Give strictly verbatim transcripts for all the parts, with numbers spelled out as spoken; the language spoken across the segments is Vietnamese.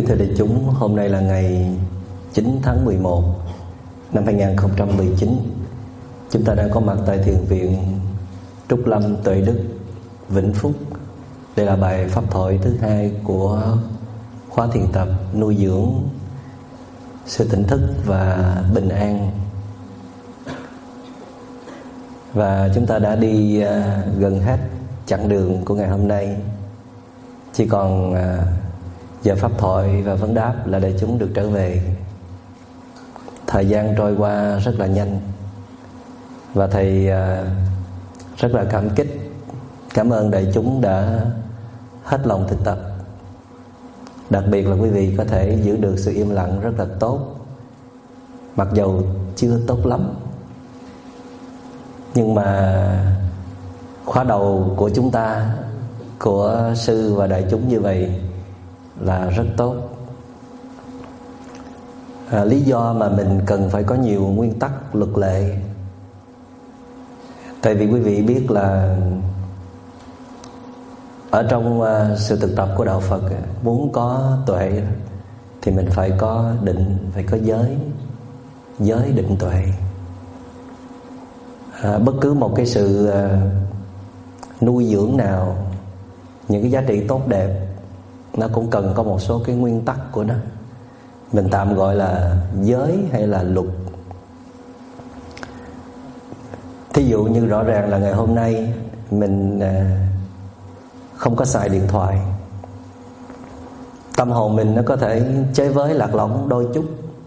Kính thưa đại chúng, hôm nay là ngày chín tháng mười một năm hai nghìn không trăm mười chín. Chúng ta đang có mặt tại thiền viện Trúc Lâm Tuệ Đức, Vĩnh Phúc. Đây là bài pháp thoại thứ hai của khóa thiền tập nuôi dưỡng sự tỉnh thức và bình an. Và chúng ta đã đi uh, gần hết chặng đường của ngày hôm nay. Chỉ còn uh, giờ pháp thoại và vấn đáp là để chúng được trở về. Thời gian trôi qua rất là nhanh, và thầy uh, rất là cảm kích, cảm ơn đại chúng đã hết lòng thực tập. Đặc biệt là quý vị có thể giữ được sự im lặng rất là tốt, mặc dầu chưa tốt lắm. Nhưng mà khóa đầu của chúng ta, của sư và đại chúng như vậy là rất tốt. à, Lý do mà mình cần phải có nhiều nguyên tắc luật lệ, tại vì quý vị biết là ở trong uh, sự thực tập của đạo Phật, muốn có tuệ thì mình phải có định, phải có giới. Giới định tuệ. à, Bất cứ một cái sự uh, nuôi dưỡng nào, những cái giá trị tốt đẹp, nó cũng cần có một số cái nguyên tắc của nó. Mình tạm gọi là giới hay là luật. Thí dụ như rõ ràng là ngày hôm nay mình uh, không có xài điện thoại. Tâm hồn mình nó có thể chơi với lạc lõng đôi chút,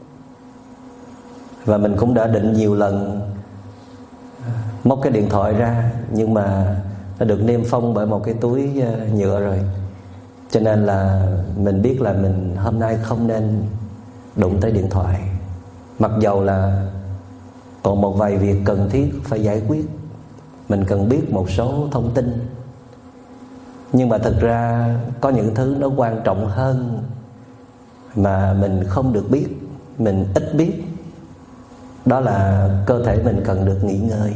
và mình cũng đã định nhiều lần móc cái điện thoại ra, nhưng mà nó được niêm phong bởi một cái túi nhựa rồi, cho nên là mình biết là mình hôm nay không nên đụng tới điện thoại. Mặc dầu là còn một vài việc cần thiết phải giải quyết, mình cần biết một số thông tin, nhưng mà thực ra có những thứ nó quan trọng hơn mà mình không được biết, mình ít biết. Đó là cơ thể mình cần được nghỉ ngơi,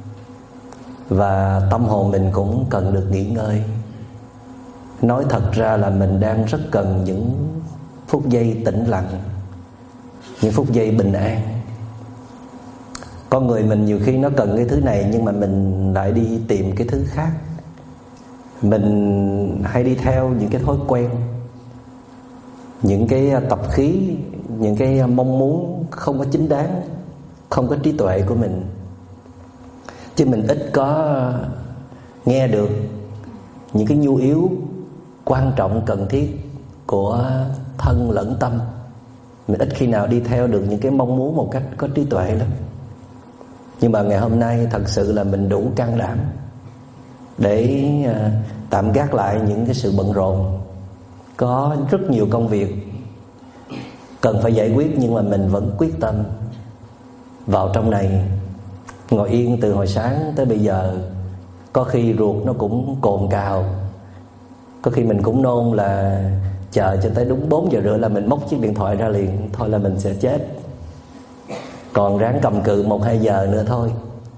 và tâm hồn mình cũng cần được nghỉ ngơi. Nói thật ra là mình đang rất cần những phút giây tĩnh lặng, những phút giây bình an. Con người mình nhiều khi nó cần cái thứ này, nhưng mà mình lại đi tìm cái thứ khác. Mình hay đi theo những cái thói quen, những cái tập khí, những cái mong muốn không có chính đáng, không có trí tuệ của mình. Chứ mình ít có nghe được những cái nhu yếu quan trọng cần thiết của thân lẫn tâm. Mình ít khi nào đi theo được những cái mong muốn một cách có trí tuệ lắm. Nhưng mà ngày hôm nay thật sự là mình đủ can đảm để tạm gác lại những cái sự bận rộn. Có rất nhiều công việc cần phải giải quyết, nhưng mà mình vẫn quyết tâm vào trong này, ngồi yên từ hồi sáng tới bây giờ. Có khi ruột nó cũng cồn cào, có khi mình cũng nôn là chờ cho tới đúng bốn giờ rưỡi là mình móc chiếc điện thoại ra liền, thôi là mình sẽ chết. Còn ráng cầm cự một hai giờ nữa thôi.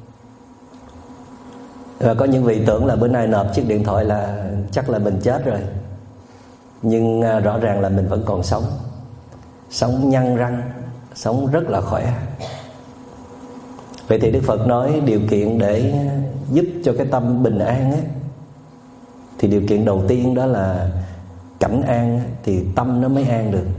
Và có những vị tưởng là bữa nay nộp chiếc điện thoại là chắc là mình chết rồi. Nhưng rõ ràng là mình vẫn còn sống, sống nhăn răng, sống rất là khỏe. Vậy thì Đức Phật nói điều kiện để giúp cho cái tâm bình an ấy, thì điều kiện đầu tiên đó là cảnh an, thì tâm nó mới an được.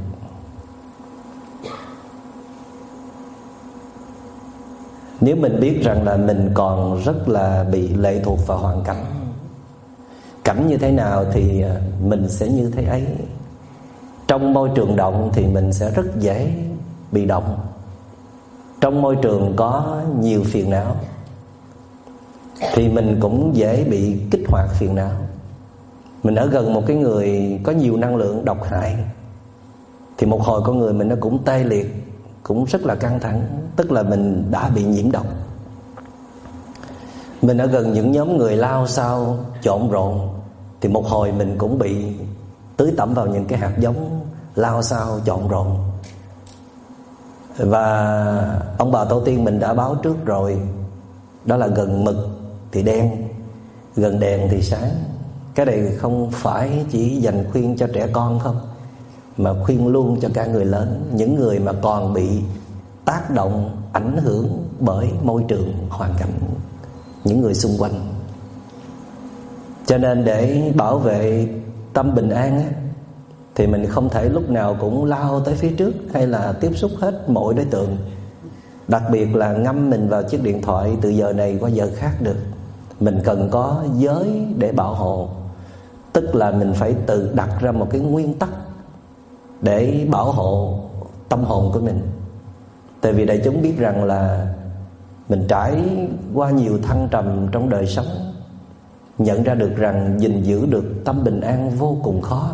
Nếu mình biết rằng là mình còn rất là bị lệ thuộc vào hoàn cảnh, cảnh như thế nào thì mình sẽ như thế ấy. Trong môi trường động thì mình sẽ rất dễ bị động. Trong môi trường có nhiều phiền não thì mình cũng dễ bị kích hoạt phiền não. Mình ở gần một cái người có nhiều năng lượng độc hại thì một hồi con người mình nó cũng tê liệt, cũng rất là căng thẳng, tức là mình đã bị nhiễm độc. Mình ở gần những nhóm người lao xao, trộn rộn thì một hồi mình cũng bị tưới tẩm vào những cái hạt giống lao xao, trộn rộn. Và ông bà tổ tiên mình đã báo trước rồi, đó là gần mực thì đen, gần đèn thì sáng. Cái này không phải chỉ dành khuyên cho trẻ con không, mà khuyên luôn cho cả người lớn, những người mà còn bị tác động, ảnh hưởng bởi môi trường, hoàn cảnh, những người xung quanh. Cho nên để bảo vệ tâm bình an á, thì mình không thể lúc nào cũng lao tới phía trước hay là tiếp xúc hết mọi đối tượng, đặc biệt là ngâm mình vào chiếc điện thoại từ giờ này qua giờ khác được. Mình cần có giới để bảo hộ, tức là mình phải tự đặt ra một cái nguyên tắc để bảo hộ tâm hồn của mình. Tại vì đại chúng biết rằng là mình trải qua nhiều thăng trầm trong đời sống, nhận ra được rằng gìn giữ được tâm bình an vô cùng khó.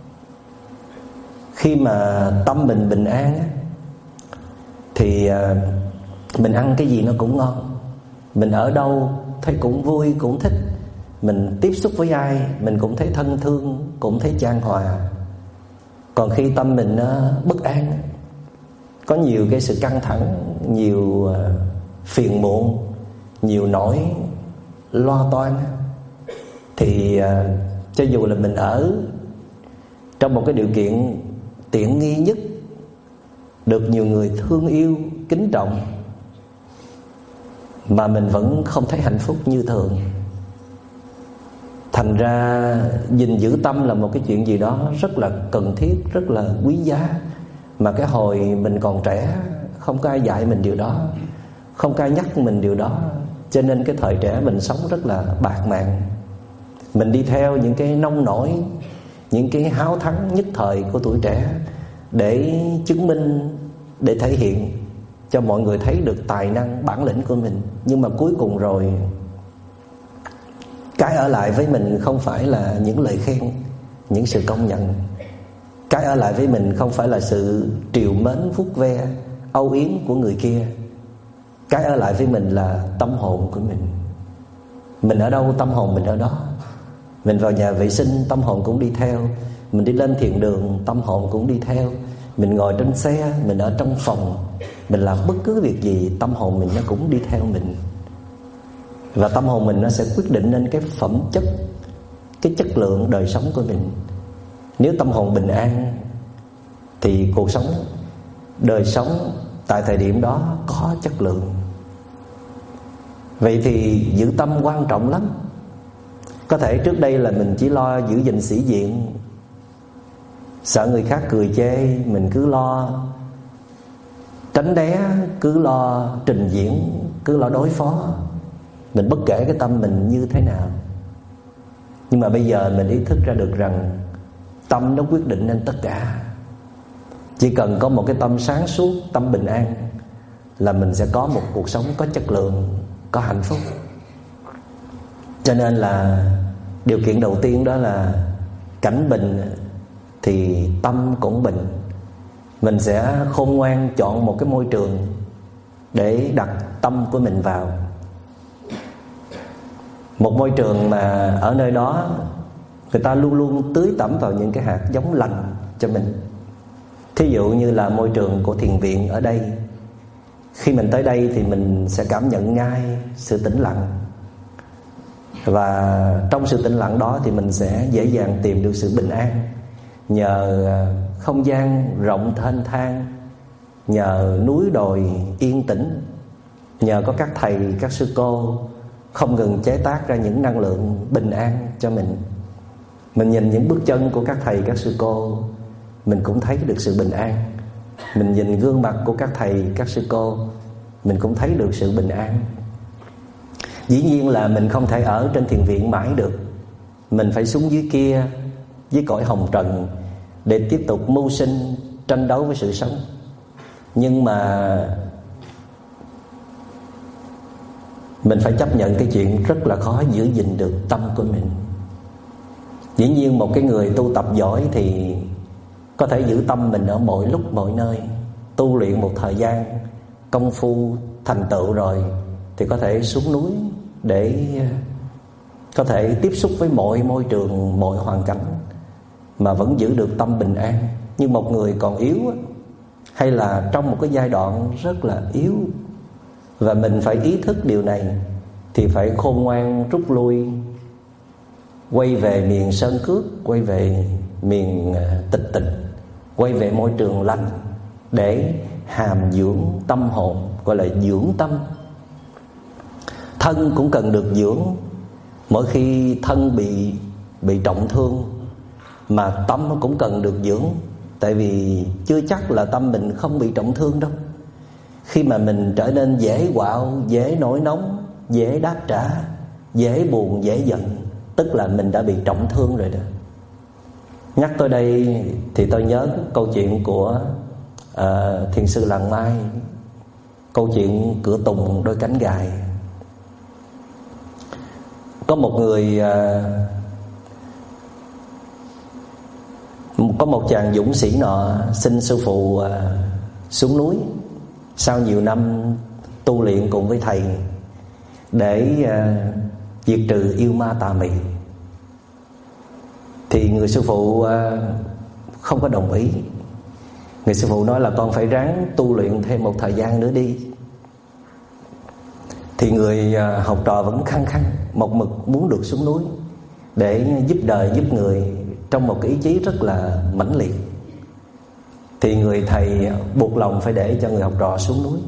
Khi mà tâm mình bình an thì mình ăn cái gì nó cũng ngon, mình ở đâu thấy cũng vui, cũng thích, mình tiếp xúc với ai mình cũng thấy thân thương, cũng thấy chan hòa. Còn khi tâm mình nó bất an, có nhiều cái sự căng thẳng, nhiều phiền muộn, nhiều nỗi lo toan, thì cho dù là mình ở trong một cái điều kiện tiện nghi nhất, được nhiều người thương yêu, kính trọng, mà mình vẫn không thấy hạnh phúc như thường. Thành ra gìn giữ tâm là một cái chuyện gì đó rất là cần thiết, rất là quý giá. Mà cái hồi mình còn trẻ, không có ai dạy mình điều đó, không có ai nhắc mình điều đó. Cho nên cái thời trẻ mình sống rất là bạt mạng. Mình đi theo những cái nông nổi, những cái háo thắng nhất thời của tuổi trẻ, để chứng minh, để thể hiện cho mọi người thấy được tài năng, bản lĩnh của mình. Nhưng mà cuối cùng rồi, cái ở lại với mình không phải là những lời khen, những sự công nhận. Cái ở lại với mình không phải là sự trìu mến, vuốt ve, âu yếm của người kia. Cái ở lại với mình là tâm hồn của mình. Mình ở đâu, tâm hồn mình ở đó. Mình vào nhà vệ sinh, tâm hồn cũng đi theo. Mình đi lên thiền đường, tâm hồn cũng đi theo. Mình ngồi trên xe, mình ở trong phòng, mình làm bất cứ việc gì, tâm hồn mình nó cũng đi theo mình. Và tâm hồn mình nó sẽ quyết định nên cái phẩm chất, cái chất lượng đời sống của mình. Nếu tâm hồn bình an thì cuộc sống, đời sống tại thời điểm đó có chất lượng. Vậy thì giữ tâm quan trọng lắm. Có thể trước đây là mình chỉ lo giữ gìn sĩ diện, sợ người khác cười chê, mình cứ lo tránh né, cứ lo trình diễn, cứ lo đối phó, mình bất kể cái tâm mình như thế nào. Nhưng mà bây giờ mình ý thức ra được rằng tâm nó quyết định nên tất cả. Chỉ cần có một cái tâm sáng suốt, tâm bình an là mình sẽ có một cuộc sống có chất lượng, có hạnh phúc. Cho nên là điều kiện đầu tiên đó là cảnh bình thì tâm cũng bình. Mình sẽ khôn ngoan chọn một cái môi trường để đặt tâm của mình vào. Một môi trường mà ở nơi đó người ta luôn luôn tưới tẩm vào những cái hạt giống lành cho mình. Thí dụ như là môi trường của thiền viện ở đây. Khi mình tới đây thì mình sẽ cảm nhận ngay sự tĩnh lặng. Và trong sự tĩnh lặng đó thì mình sẽ dễ dàng tìm được sự bình an. Nhờ không gian rộng thênh thang, nhờ núi đồi yên tĩnh, nhờ có các thầy, các sư cô không ngừng chế tác ra những năng lượng bình an cho mình. Mình nhìn những bước chân của các thầy, các sư cô, mình cũng thấy được sự bình an. Mình nhìn gương mặt của các thầy, các sư cô, mình cũng thấy được sự bình an. Dĩ nhiên là mình không thể ở trên thiền viện mãi được. Mình phải xuống dưới kia, dưới cõi hồng trần, để tiếp tục mưu sinh, tranh đấu với sự sống. Nhưng mà mình phải chấp nhận cái chuyện rất là khó giữ gìn được tâm của mình. Dĩ nhiên một cái người tu tập giỏi thì có thể giữ tâm mình ở mọi lúc mọi nơi. Tu luyện một thời gian, công phu thành tựu rồi thì có thể xuống núi để có thể tiếp xúc với mọi môi trường, mọi hoàn cảnh mà vẫn giữ được tâm bình an. Nhưng một người còn yếu, hay là trong một cái giai đoạn rất là yếu, và mình phải ý thức điều này, thì phải khôn ngoan rút lui, quay về miền sơn cước, quay về miền tịch tịch, quay về môi trường lành để hàm dưỡng tâm hồn, gọi là dưỡng tâm. Thân cũng cần được dưỡng. Mỗi khi thân bị bị trọng thương mà tâm cũng cần được dưỡng. Tại vì chưa chắc là tâm mình không bị trọng thương đâu. Khi mà mình trở nên dễ quạo, dễ nổi nóng, dễ đáp trả, dễ buồn, dễ giận, tức là mình đã bị trọng thương rồi đó. Nhắc tới đây thì tôi nhớ câu chuyện của uh, thiền sư Làng Mai, câu chuyện cửa tùng đôi cánh gài. Có một người uh, có một chàng dũng sĩ nọ xin sư phụ uh, xuống núi sau nhiều năm tu luyện cùng với thầy để uh, diệt trừ yêu ma tà mị. Thì người sư phụ uh, không có đồng ý. Người sư phụ nói là con phải ráng tu luyện thêm một thời gian nữa đi. Thì người uh, học trò vẫn khăng khăng một mực muốn được xuống núi để giúp đời giúp người, trong một cái ý chí rất là mãnh liệt. Thì người thầy buộc lòng phải để cho người học trò xuống núi.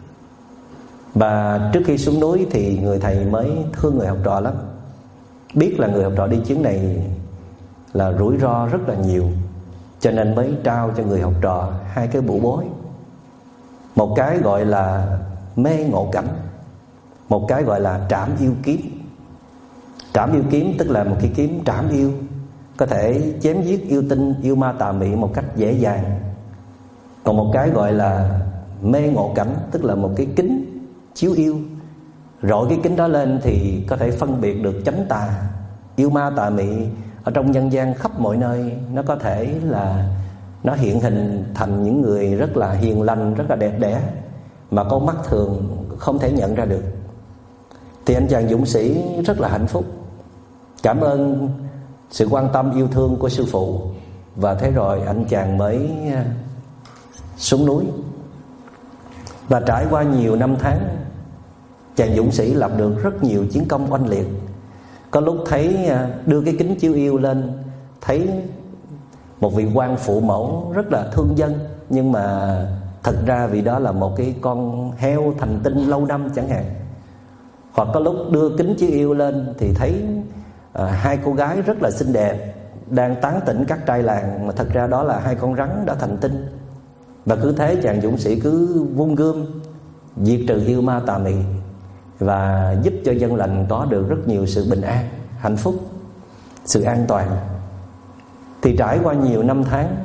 Và trước khi xuống núi thì người thầy mới thương người học trò lắm. Biết là người học trò đi chuyến này là rủi ro rất là nhiều, cho nên mới trao cho người học trò hai cái bụ bối. Một cái gọi là mê ngộ cảnh, một cái gọi là trảm yêu kiếm. Trảm yêu kiếm tức là một cái kiếm trảm yêu, có thể chém giết yêu tinh, yêu ma tà mị một cách dễ dàng. Còn một cái gọi là mê ngộ cảnh, tức là một cái kính chiếu yêu. Rọi cái kính đó lên thì có thể phân biệt được chánh tà, yêu ma tà mị ở trong nhân gian khắp mọi nơi. Nó có thể là nó hiện hình thành những người rất là hiền lành, rất là đẹp đẽ, mà con mắt thường không thể nhận ra được. Thì anh chàng dũng sĩ rất là hạnh phúc, cảm ơn sự quan tâm yêu thương của sư phụ. Và thế rồi anh chàng mới xuống núi. Và trải qua nhiều năm tháng, chàng dũng sĩ lập được rất nhiều chiến công oanh liệt. Có lúc thấy đưa cái kính chiếu yêu lên, thấy một vị quan phụ mẫu rất là thương dân, nhưng mà thật ra vì đó là một cái con heo thành tinh lâu năm chẳng hạn. Hoặc có lúc đưa kính chiếu yêu lên thì thấy à, hai cô gái rất là xinh đẹp đang tán tỉnh các trai làng, mà thật ra đó là hai con rắn đã thành tinh. Và cứ thế chàng dũng sĩ cứ vung gươm diệt trừ yêu ma tà mị và giúp cho dân lành có được rất nhiều sự bình an, hạnh phúc, sự an toàn. Thì trải qua nhiều năm tháng,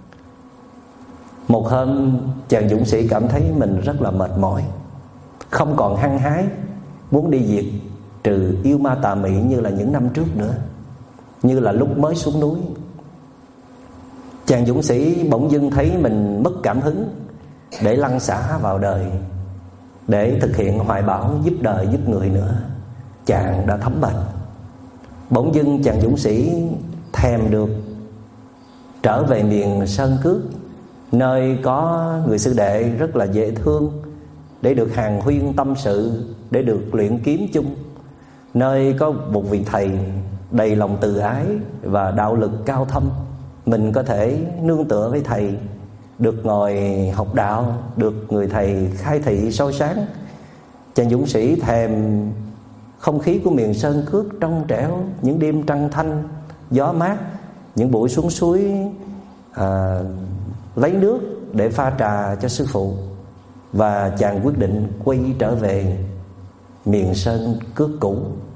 một hôm chàng dũng sĩ cảm thấy mình rất là mệt mỏi, không còn hăng hái muốn đi diệt trừ yêu ma tà mị như là những năm trước nữa, như là lúc mới xuống núi. Chàng dũng sĩ bỗng dưng thấy mình mất cảm hứng để lăn xả vào đời, để thực hiện hoài bão giúp đời giúp người nữa. Chàng đã thấm bệnh. Bỗng dưng chàng dũng sĩ thèm được trở về miền Sơn Cước, nơi có người sư đệ rất là dễ thương, để được hàn huyên tâm sự, để được luyện kiếm chung, nơi có một vị thầy đầy lòng từ ái và đạo lực cao thâm. Mình có thể nương tựa với thầy, được ngồi học đạo, được người thầy khai thị soi sáng. Chàng dũng sĩ thèm không khí của miền Sơn Cước trong trẻo, những đêm trăng thanh, gió mát, những buổi xuống suối à, lấy nước để pha trà cho sư phụ. Và chàng quyết định quay trở về miền Sơn Cước cũ.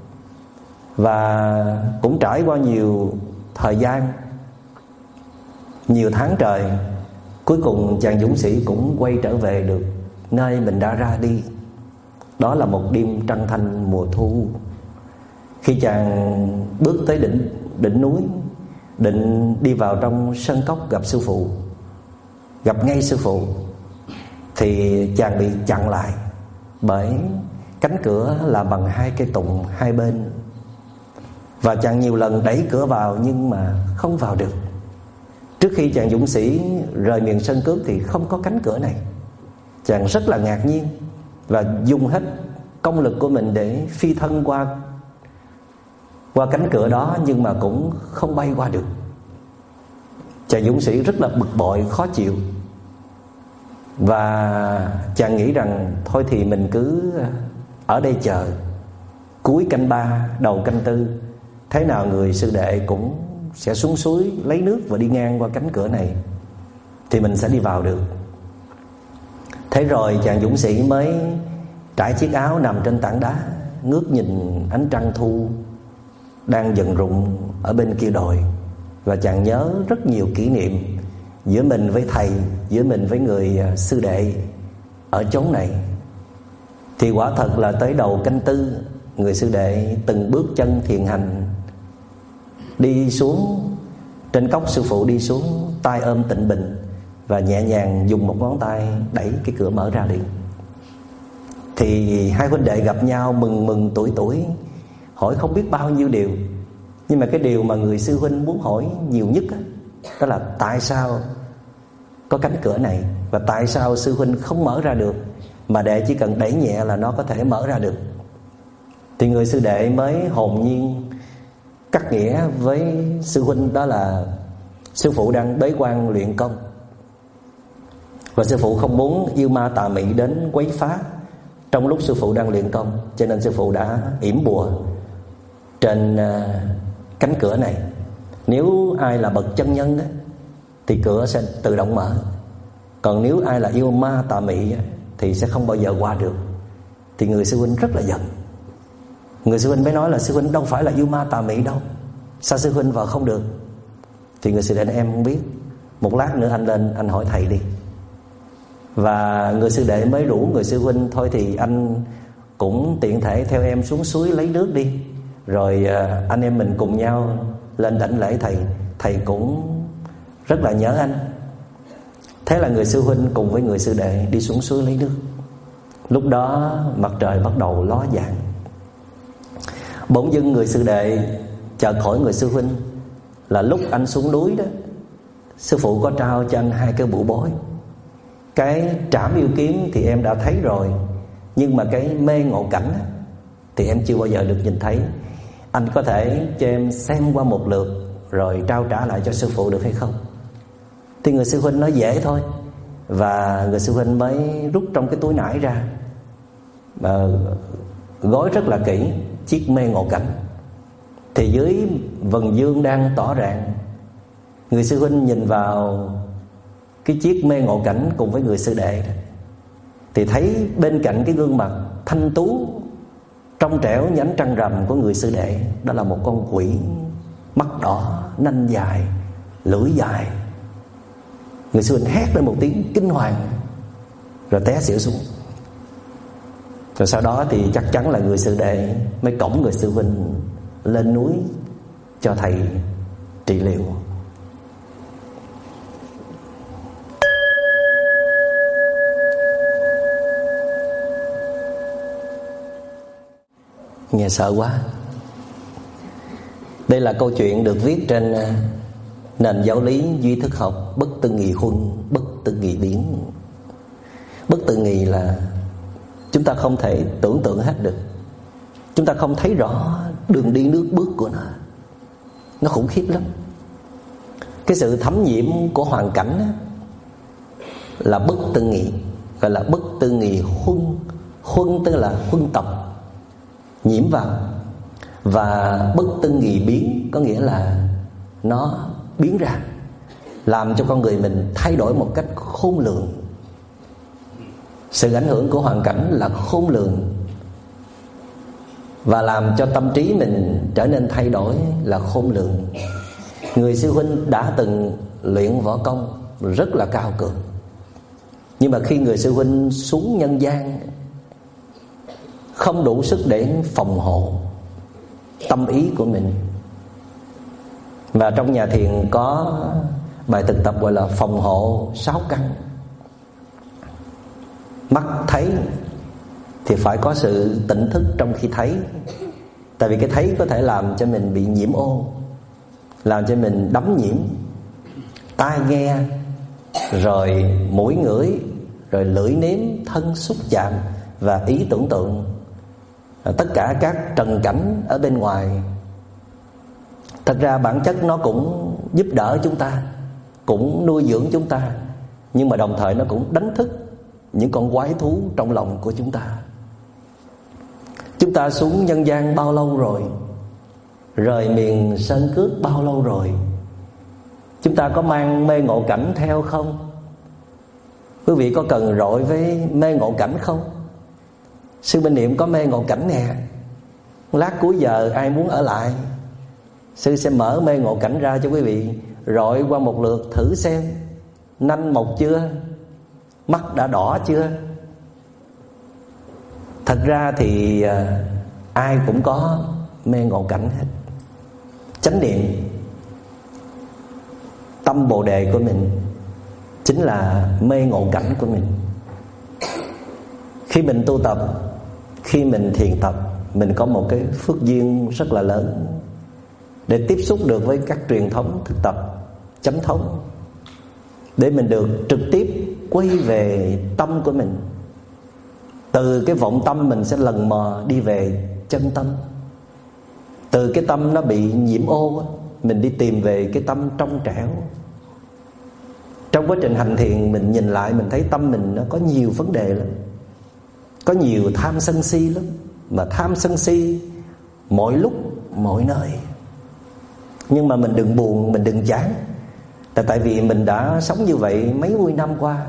Và cũng trải qua nhiều thời gian, nhiều tháng trời, cuối cùng chàng dũng sĩ cũng quay trở về được nơi mình đã ra đi. Đó là một đêm trăng thanh mùa thu. Khi chàng bước tới đỉnh, đỉnh núi, định đi vào trong sân cốc gặp sư phụ, gặp ngay sư phụ, thì chàng bị chặn lại bởi cánh cửa là bằng hai cây tùng hai bên. Và chàng nhiều lần đẩy cửa vào nhưng mà không vào được. Trước khi chàng dũng sĩ rời miền Sơn Cước thì không có cánh cửa này. Chàng rất là ngạc nhiên và dùng hết công lực của mình để phi thân qua qua cánh cửa đó, nhưng mà cũng không bay qua được. Chàng dũng sĩ rất là bực bội, khó chịu. Và chàng nghĩ rằng thôi thì mình cứ ở đây chờ, cuối canh ba đầu canh tư, thế nào người sư đệ cũng sẽ xuống suối lấy nước và đi ngang qua cánh cửa này, thì mình sẽ đi vào được. Thế rồi chàng dũng sĩ mới trải chiếc áo nằm trên tảng đá, ngước nhìn ánh trăng thu đang dần rụng ở bên kia đồi. Và chàng nhớ rất nhiều kỷ niệm giữa mình với thầy, giữa mình với người sư đệ ở chốn này. Thì quả thật là tới đầu canh tư, người sư đệ từng bước chân thiền hành đi xuống trên cốc sư phụ, đi xuống tay ôm tịnh bình và nhẹ nhàng dùng một ngón tay đẩy cái cửa mở ra liền. Thì hai huynh đệ gặp nhau mừng mừng tuổi tuổi, hỏi không biết bao nhiêu điều. Nhưng mà cái điều mà người sư huynh muốn hỏi nhiều nhất đó, đó là tại sao có cánh cửa này, và tại sao sư huynh không mở ra được, mà đệ chỉ cần đẩy nhẹ là nó có thể mở ra được. Thì người sư đệ mới hồn nhiên cắt nghĩa với sư huynh, đó là sư phụ đang bế quan luyện công, và sư phụ không muốn yêu ma tà mị đến quấy phá trong lúc sư phụ đang luyện công. Cho nên sư phụ đã yểm bùa trên cánh cửa này. Nếu ai là bậc chân nhân đó, thì cửa sẽ tự động mở. Còn nếu ai là yêu ma tà mị thì sẽ không bao giờ qua được. Thì người sư huynh rất là giận. Người sư huynh mới nói là sư huynh đâu phải là yêu ma tà mị đâu, sao sư huynh vào không được? Thì người sư đệ nói em không biết, một lát nữa anh lên anh hỏi thầy đi. Và người sư đệ mới rủ người sư huynh thôi thì anh cũng tiện thể theo em xuống suối lấy nước đi, rồi anh em mình cùng nhau lên đảnh lễ thầy. Thầy cũng rất là nhớ anh. Thế là người sư huynh cùng với người sư đệ đi xuống suối lấy nước. Lúc đó mặt trời bắt đầu ló dạng. Bỗng dưng người sư đệ chợt hỏi người sư huynh là lúc anh xuống núi đó, sư phụ có trao cho anh hai cái bụ bối. Cái trảm yêu kiếm thì em đã thấy rồi, nhưng mà cái mê ngộ cảnh thì em chưa bao giờ được nhìn thấy. Anh có thể cho em xem qua một lượt rồi trao trả lại cho sư phụ được hay không? Thì người sư huynh nói dễ thôi. Và người sư huynh mới rút trong cái túi nải ra và gói rất là kỹ chiếc mê ngộ cảnh. Thì dưới vầng dương đang tỏ rạng, người sư huynh nhìn vào cái chiếc mê ngộ cảnh cùng với người sư đệ, thì thấy bên cạnh cái gương mặt thanh tú trong trẻo như ánh trăng rằm của người sư đệ, đó là một con quỷ mắt đỏ, nanh dài, lưỡi dài. Người sư huynh hét lên một tiếng kinh hoàng rồi té xỉu xuống. Rồi sau đó thì chắc chắn là người sư đệ mới cõng người sư huynh lên núi cho thầy trị liệu. Nghe sợ quá. Đây là câu chuyện được viết trên nền giáo lý duy thức học bất tư nghị huân, bất tư nghị biến. Bất tư nghị là chúng ta không thể tưởng tượng hết được, chúng ta không thấy rõ đường đi nước bước của nó. Nó khủng khiếp lắm. Cái sự thấm nhiễm của hoàn cảnh đó là bất tư nghị, gọi là bất tư nghị huân. Huân tức là huân tập, nhiễm vào. Và bất tư nghị biến có nghĩa là nó biến ra, làm cho con người mình thay đổi một cách khôn lường. Sự ảnh hưởng của hoàn cảnh là khôn lường, và làm cho tâm trí mình trở nên thay đổi là khôn lường. Người sư huynh đã từng luyện võ công rất là cao cường, nhưng mà khi người sư huynh xuống nhân gian, không đủ sức để phòng hộ tâm ý của mình. Và trong nhà thiền có bài thực tập gọi là phòng hộ sáu căn. Mắt thấy thì phải có sự tỉnh thức trong khi thấy, tại vì cái thấy có thể làm cho mình bị nhiễm ô, làm cho mình đắm nhiễm. Tai nghe, rồi mũi ngửi, rồi lưỡi nếm, thân xúc chạm và ý tưởng tượng, tất cả các trần cảnh ở bên ngoài. Thật ra bản chất nó cũng giúp đỡ chúng ta, cũng nuôi dưỡng chúng ta, nhưng mà đồng thời nó cũng đánh thức những con quái thú trong lòng của chúng ta. Chúng ta xuống nhân gian bao lâu rồi? Rời miền sơn cước bao lâu rồi? Chúng ta có mang mê ngộ cảnh theo không? Quý vị có cần rọi với mê ngộ cảnh không? Sư Minh Niệm có mê ngộ cảnh nè. Lát cuối giờ ai muốn ở lại, sư sẽ mở mê ngộ cảnh ra cho quý vị rọi qua một lượt thử xem. Nanh mọc chưa? Mắt đã đỏ chưa? Thật ra thì à, ai cũng có mê ngộ cảnh hết. Chánh niệm, tâm bồ đề của mình chính là mê ngộ cảnh của mình. Khi mình tu tập, khi mình thiền tập, mình có một cái phước duyên rất là lớn để tiếp xúc được với các truyền thống thực tập chánh thống, để mình được trực tiếp quay về tâm của mình. Từ cái vọng tâm mình sẽ lần mò đi về chân tâm. Từ cái tâm nó bị nhiễm ô, mình đi tìm về cái tâm trong trẻo. Trong quá trình hành thiền, mình nhìn lại mình thấy tâm mình nó có nhiều vấn đề lắm, có nhiều tham sân si lắm. Mà tham sân si mọi lúc mọi nơi. Nhưng mà mình đừng buồn, mình đừng chán. Tại tại vì mình đã sống như vậy mấy mươi năm qua,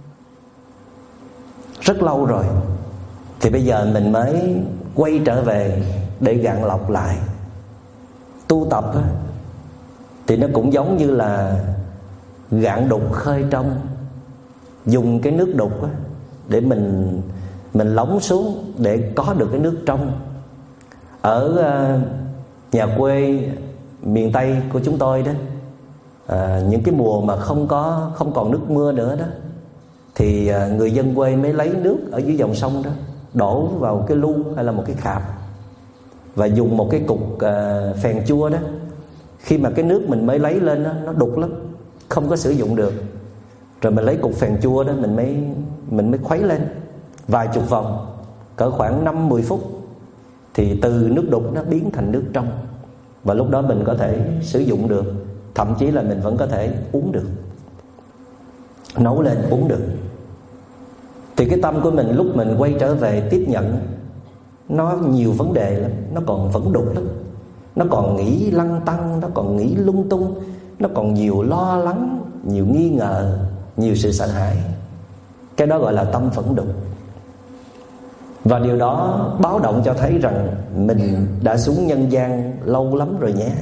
rất lâu rồi. Thì bây giờ mình mới quay trở về để gạn lọc lại. Tu tập á, thì nó cũng giống như là gạn đục khơi trong. Dùng cái nước đục á, để mình Mình lóng xuống để có được cái nước trong. Ở uh, nhà quê miền Tây của chúng tôi đó, à, những cái mùa mà không có không còn nước mưa nữa đó, thì uh, người dân quê mới lấy nước ở dưới dòng sông đó, đổ vào cái lu hay là một cái khạp, và dùng một cái cục uh, phèn chua đó. Khi mà cái nước mình mới lấy lên đó, nó đục lắm, không có sử dụng được. Rồi mình lấy cục phèn chua đó, mình mới mình mới khuấy lên vài chục vòng, cỡ khoảng năm mười phút, thì từ nước đục nó biến thành nước trong. Và lúc đó mình có thể sử dụng được, thậm chí là mình vẫn có thể uống được, nấu lên uống được. Thì cái tâm của mình lúc mình quay trở về tiếp nhận, nó nhiều vấn đề lắm, nó còn vẫn đục lắm. Nó còn nghĩ lăng tăng, nó còn nghĩ lung tung, nó còn nhiều lo lắng, nhiều nghi ngờ, nhiều sự sợ hãi. Cái đó gọi là tâm vẫn đục. Và điều đó báo động cho thấy rằng mình đã xuống nhân gian lâu lắm rồi nhé.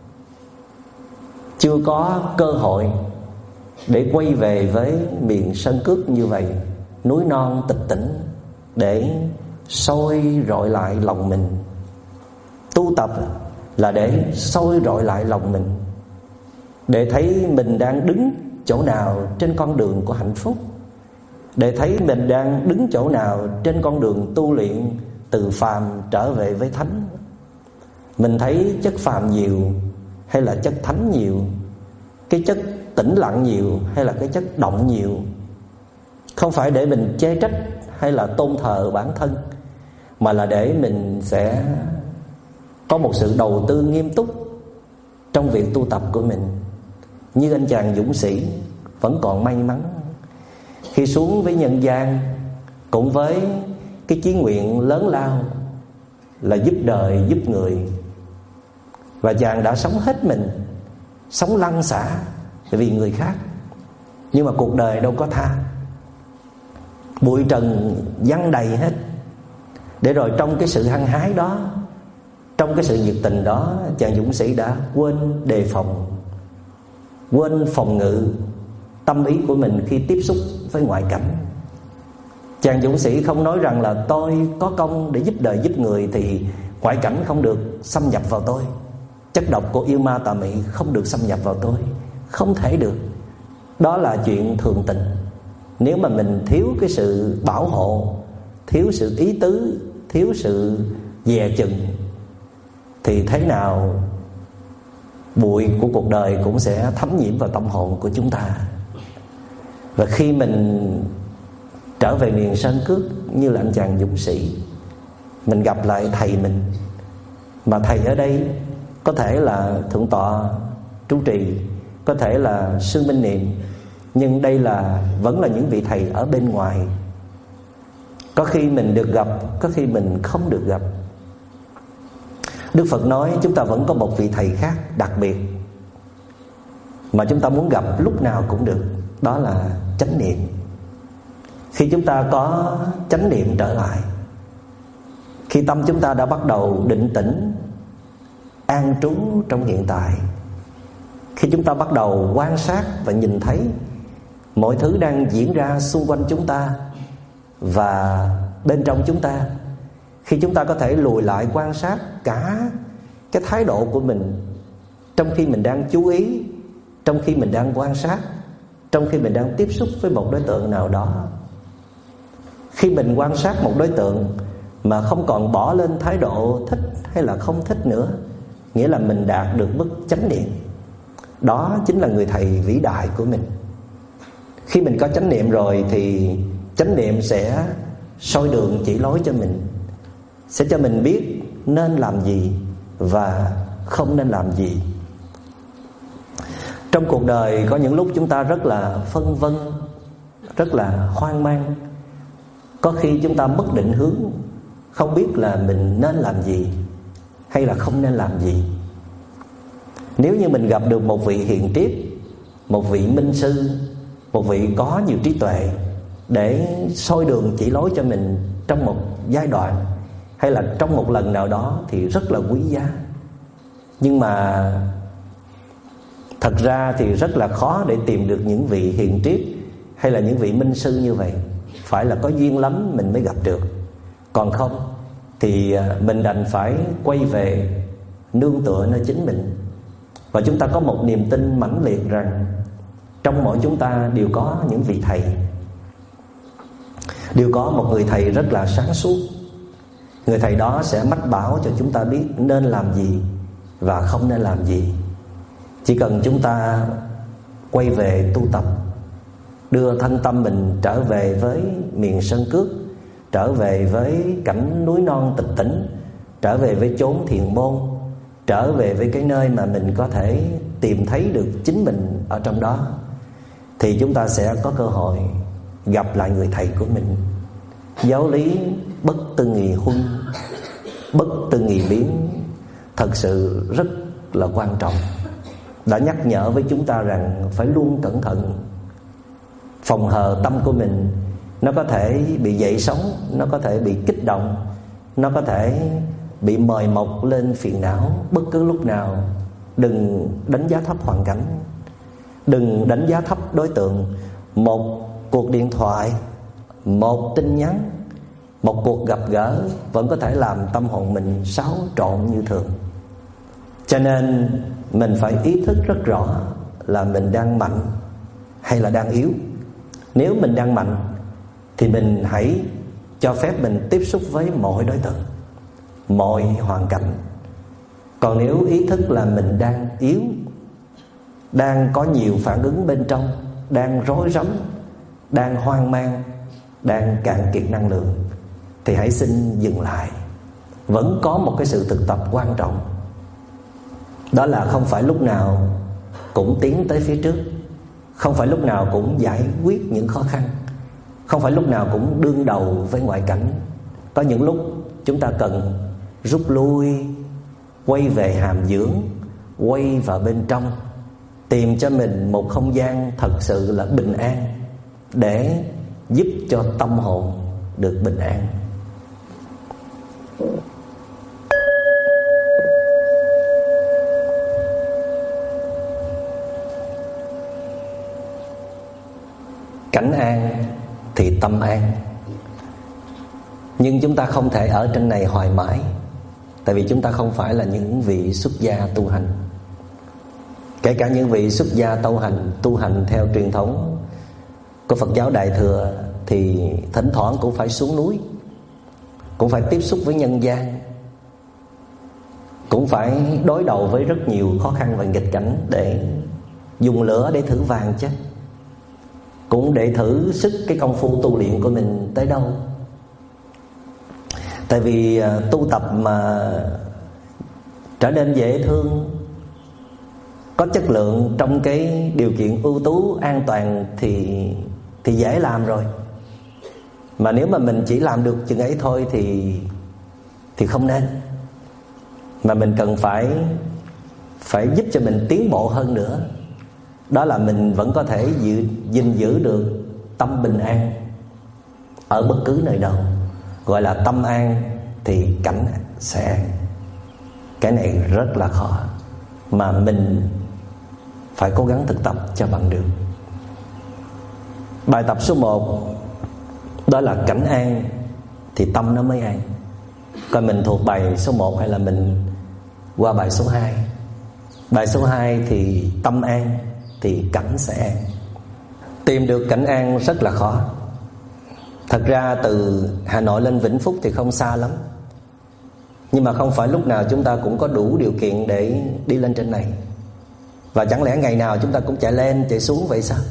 Chưa có cơ hội để quay về với miền sơn cước như vậy, núi non tịch tỉnh, để soi rọi lại lòng mình. Tu tập là để soi rọi lại lòng mình, để thấy mình đang đứng chỗ nào trên con đường của hạnh phúc, để thấy mình đang đứng chỗ nào trên con đường tu luyện từ phàm trở về với thánh. Mình thấy chất phàm nhiều hay là chất thánh nhiều, cái chất tĩnh lặng nhiều hay là cái chất động nhiều. Không phải để mình chê trách hay là tôn thờ bản thân, mà là để mình sẽ có một sự đầu tư nghiêm túc trong việc tu tập của mình. Như anh chàng dũng sĩ vẫn còn may mắn khi xuống với nhân gian, cũng với cái chí nguyện lớn lao là giúp đời giúp người. Và chàng đã sống hết mình, sống lăn xả vì người khác. Nhưng mà cuộc đời đâu có tha, bụi trần văng đầy hết. Để rồi trong cái sự hăng hái đó, trong cái sự nhiệt tình đó, chàng dũng sĩ đã quên đề phòng, quên phòng ngự tâm ý của mình khi tiếp xúc với ngoại cảnh. Chàng dũng sĩ không nói rằng là tôi có công để giúp đời giúp người thì ngoại cảnh không được xâm nhập vào tôi, chất độc của yêu ma tà mị không được xâm nhập vào tôi. Không thể được. Đó là chuyện thường tình. Nếu mà mình thiếu cái sự bảo hộ, thiếu sự ý tứ, thiếu sự dè chừng, thì thế nào bụi của cuộc đời cũng sẽ thấm nhiễm vào tâm hồn của chúng ta. Và khi mình trở về miền sơn cước như là anh chàng dũng sĩ, mình gặp lại thầy mình, mà thầy ở đây có thể là thượng tọa trụ trì, có thể là sư minh niệm, nhưng đây là vẫn là những vị thầy ở bên ngoài. Có khi mình được gặp, có khi mình không được gặp. Đức Phật nói chúng ta vẫn có một vị thầy khác đặc biệt mà chúng ta muốn gặp lúc nào cũng được, đó là chánh niệm. Khi chúng ta có chánh niệm trở lại, khi tâm chúng ta đã bắt đầu định tĩnh, an trú trong hiện tại, khi chúng ta bắt đầu quan sát và nhìn thấy mọi thứ đang diễn ra xung quanh chúng ta và bên trong chúng ta, khi chúng ta có thể lùi lại quan sát cả cái thái độ của mình trong khi mình đang chú ý, trong khi mình đang quan sát, trong khi mình đang tiếp xúc với một đối tượng nào đó. Khi mình quan sát một đối tượng mà không còn bỏ lên thái độ thích hay là không thích nữa, nghĩa là mình đạt được mức chánh niệm. Đó chính là người thầy vĩ đại của mình. Khi mình có chánh niệm rồi thì chánh niệm sẽ soi đường chỉ lối cho mình, sẽ cho mình biết nên làm gì và không nên làm gì. Trong cuộc đời có những lúc chúng ta rất là phân vân, rất là hoang mang. Có khi chúng ta mất định hướng, không biết là mình nên làm gì hay là không nên làm gì. Nếu như mình gặp được một vị hiền triết, một vị minh sư, một vị có nhiều trí tuệ để soi đường chỉ lối cho mình trong một giai đoạn hay là trong một lần nào đó thì rất là quý giá. Nhưng mà thật ra thì rất là khó để tìm được những vị hiền triết hay là những vị minh sư như vậy. Phải là có duyên lắm mình mới gặp được. Còn không thì mình đành phải quay về nương tựa nơi chính mình. Và chúng ta có một niềm tin mãnh liệt rằng trong mỗi chúng ta đều có những vị thầy, đều có một người thầy rất là sáng suốt. Người thầy đó sẽ mách bảo cho chúng ta biết nên làm gì và không nên làm gì. Chỉ cần chúng ta quay về tu tập, đưa thân tâm mình trở về với miền sơn cước, trở về với cảnh núi non tịch tĩnh, trở về với chốn thiền môn, trở về với cái nơi mà mình có thể tìm thấy được chính mình ở trong đó, thì chúng ta sẽ có cơ hội gặp lại người thầy của mình. Giáo lý bất tư nghị huân, bất tư nghị biến thật sự rất là quan trọng. Đã nhắc nhở với chúng ta rằng phải luôn cẩn thận, phòng hờ tâm của mình. Nó có thể bị dậy sóng, nó có thể bị kích động, nó có thể bị mời mọc lên phiền não bất cứ lúc nào. Đừng đánh giá thấp hoàn cảnh, đừng đánh giá thấp đối tượng. Một cuộc điện thoại, một tin nhắn, một cuộc gặp gỡ vẫn có thể làm tâm hồn mình xáo trộn như thường. Cho nên mình phải ý thức rất rõ là mình đang mạnh hay là đang yếu. Nếu mình đang mạnh thì mình hãy cho phép mình tiếp xúc với mọi đối tượng, mọi hoàn cảnh. Còn nếu ý thức là mình đang yếu, đang có nhiều phản ứng bên trong, đang rối rắm, đang hoang mang, đang cạn kiệt năng lượng, thì hãy xin dừng lại. Vẫn có một cái sự thực tập quan trọng, đó là không phải lúc nào cũng tiến tới phía trước, không phải lúc nào cũng giải quyết những khó khăn, không phải lúc nào cũng đương đầu với ngoại cảnh. Có những lúc chúng ta cần rút lui, quay về hàm dưỡng, quay vào bên trong, tìm cho mình một không gian thật sự là bình an, để giúp cho tâm hồn được bình an. Cảnh an thì tâm an. Nhưng chúng ta không thể ở trên này hoài mãi, tại vì chúng ta không phải là những vị xuất gia tu hành. Kể cả những vị xuất gia tu hành Tu hành theo truyền thống của Phật giáo Đại Thừa thì thỉnh thoảng cũng phải xuống núi, cũng phải tiếp xúc với nhân gian, cũng phải đối đầu với rất nhiều khó khăn và nghịch cảnh, để dùng lửa để thử vàng chứ, cũng để thử sức cái công phu tu luyện của mình tới đâu. Tại vì tu tập mà trở nên dễ thương, có chất lượng, trong cái điều kiện ưu tú, an toàn thì thì dễ làm rồi. Mà nếu mà mình chỉ làm được chừng ấy thôi thì thì không nên. Mà mình cần phải phải giúp cho mình tiến bộ hơn nữa. Đó là mình vẫn có thể giữ, gìn giữ được tâm bình an ở bất cứ nơi đâu. Gọi là tâm an thì cảnh sẽ an. Cái này rất là khó, mà mình phải cố gắng thực tập cho bằng được. Bài tập số một đó là cảnh an thì tâm nó mới an. Coi mình thuộc bài số một hay là mình qua bài số hai. Bài số hai thì tâm an thì cảnh sẽ an. Tìm được cảnh an rất là khó. Thật ra từ Hà Nội lên Vĩnh Phúc thì không xa lắm, nhưng mà không phải lúc nào chúng ta cũng có đủ điều kiện để đi lên trên này. Và chẳng lẽ ngày nào chúng ta cũng chạy lên chạy xuống vậy sao?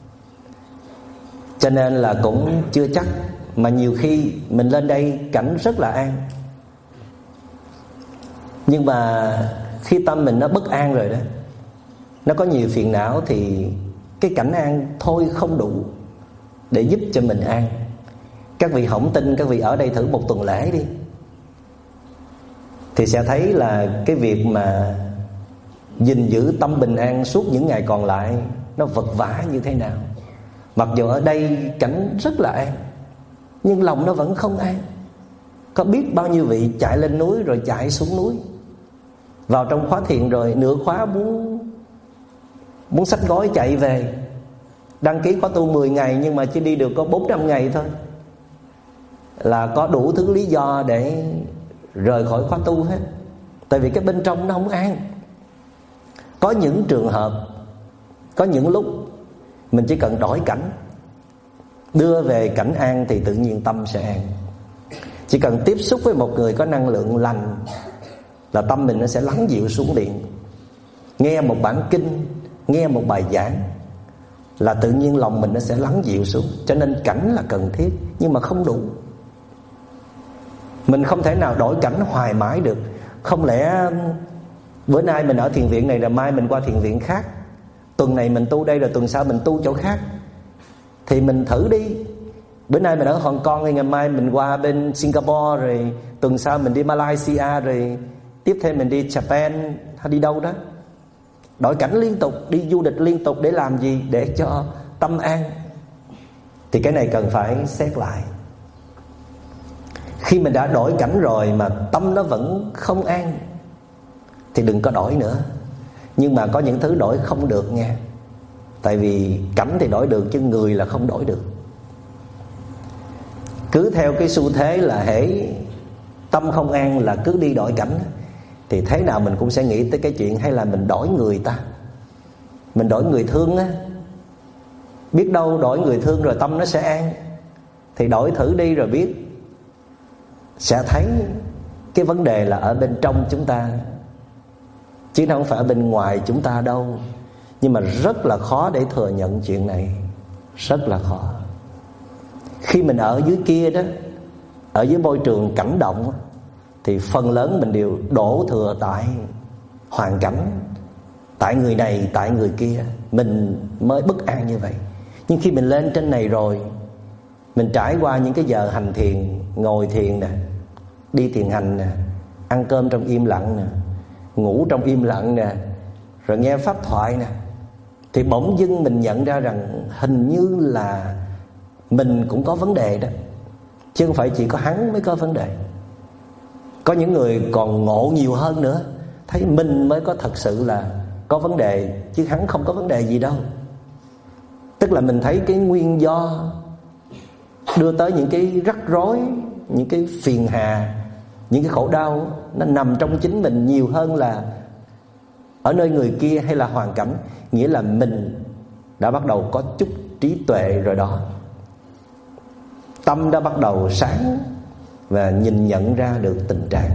Cho nên là cũng chưa chắc. Mà nhiều khi mình lên đây cảnh rất là an, nhưng mà khi tâm mình nó bất an rồi đó, nó có nhiều phiền não, thì cái cảnh an thôi không đủ để giúp cho mình an. Các vị hổng tin, các vị ở đây thử một tuần lễ đi, thì sẽ thấy là cái việc mà gìn giữ tâm bình an suốt những ngày còn lại nó vật vã như thế nào. Mặc dù ở đây cảnh rất là an, nhưng lòng nó vẫn không an. Có biết bao nhiêu vị chạy lên núi rồi chạy xuống núi, vào trong khóa thiền rồi nửa khóa muốn Muốn xách gói chạy về. Đăng ký khóa tu mười ngày nhưng mà chỉ đi được có bốn trăm ngày thôi, là có đủ thứ lý do để rời khỏi khóa tu hết. Tại vì cái bên trong nó không an. Có những trường hợp, có những lúc mình chỉ cần đổi cảnh, đưa về cảnh an thì tự nhiên tâm sẽ an. Chỉ cần tiếp xúc với một người có năng lượng lành là tâm mình nó sẽ lắng dịu xuống liền. Nghe một bản kinh, nghe một bài giảng là tự nhiên lòng mình nó sẽ lắng dịu xuống. Cho nên cảnh là cần thiết, nhưng mà không đủ. Mình không thể nào đổi cảnh hoài mãi được. Không lẽ bữa nay mình ở thiền viện này rồi mai mình qua thiền viện khác, tuần này mình tu đây rồi tuần sau mình tu chỗ khác. Thì mình thử đi. Bữa nay mình ở Hồng Kông thì ngày mai mình qua bên Singapore, rồi tuần sau mình đi Malaysia, rồi tiếp theo mình đi Japan hay đi đâu đó. Đổi cảnh liên tục, đi du lịch liên tục để làm gì? Để cho tâm an. Thì cái này cần phải xét lại. Khi mình đã đổi cảnh rồi mà tâm nó vẫn không an thì đừng có đổi nữa. Nhưng mà có những thứ đổi không được nha. Tại vì cảnh thì đổi được chứ người là không đổi được. Cứ theo cái xu thế là hễ tâm không an là cứ đi đổi cảnh, thì thế nào mình cũng sẽ nghĩ tới cái chuyện hay là mình đổi người ta. Mình đổi người thương á, biết đâu đổi người thương rồi tâm nó sẽ an. Thì đổi thử đi rồi biết. Sẽ thấy cái vấn đề là ở bên trong chúng ta, chứ không phải ở bên ngoài chúng ta đâu. Nhưng mà rất là khó để thừa nhận chuyện này. Rất là khó. Khi mình ở dưới kia đó, ở dưới môi trường cảnh động, thì phần lớn mình đều đổ thừa tại hoàn cảnh, tại người này, tại người kia, mình mới bất an như vậy. Nhưng khi mình lên trên này rồi, mình trải qua những cái giờ hành thiền, ngồi thiền nè, đi thiền hành nè, ăn cơm trong im lặng nè, ngủ trong im lặng nè, rồi nghe pháp thoại nè, thì bỗng dưng mình nhận ra rằng hình như là mình cũng có vấn đề đó, chứ không phải chỉ có hắn mới có vấn đề. Có những người còn ngộ nhiều hơn nữa, thấy mình mới có thật sự là có vấn đề, chứ hắn không có vấn đề gì đâu. Tức là mình thấy cái nguyên do đưa tới những cái rắc rối, những cái phiền hà, những cái khổ đau, nó nằm trong chính mình nhiều hơn là ở nơi người kia hay là hoàn cảnh. Nghĩa là mình đã bắt đầu có chút trí tuệ rồi đó, tâm đã bắt đầu sáng và nhìn nhận ra được tình trạng.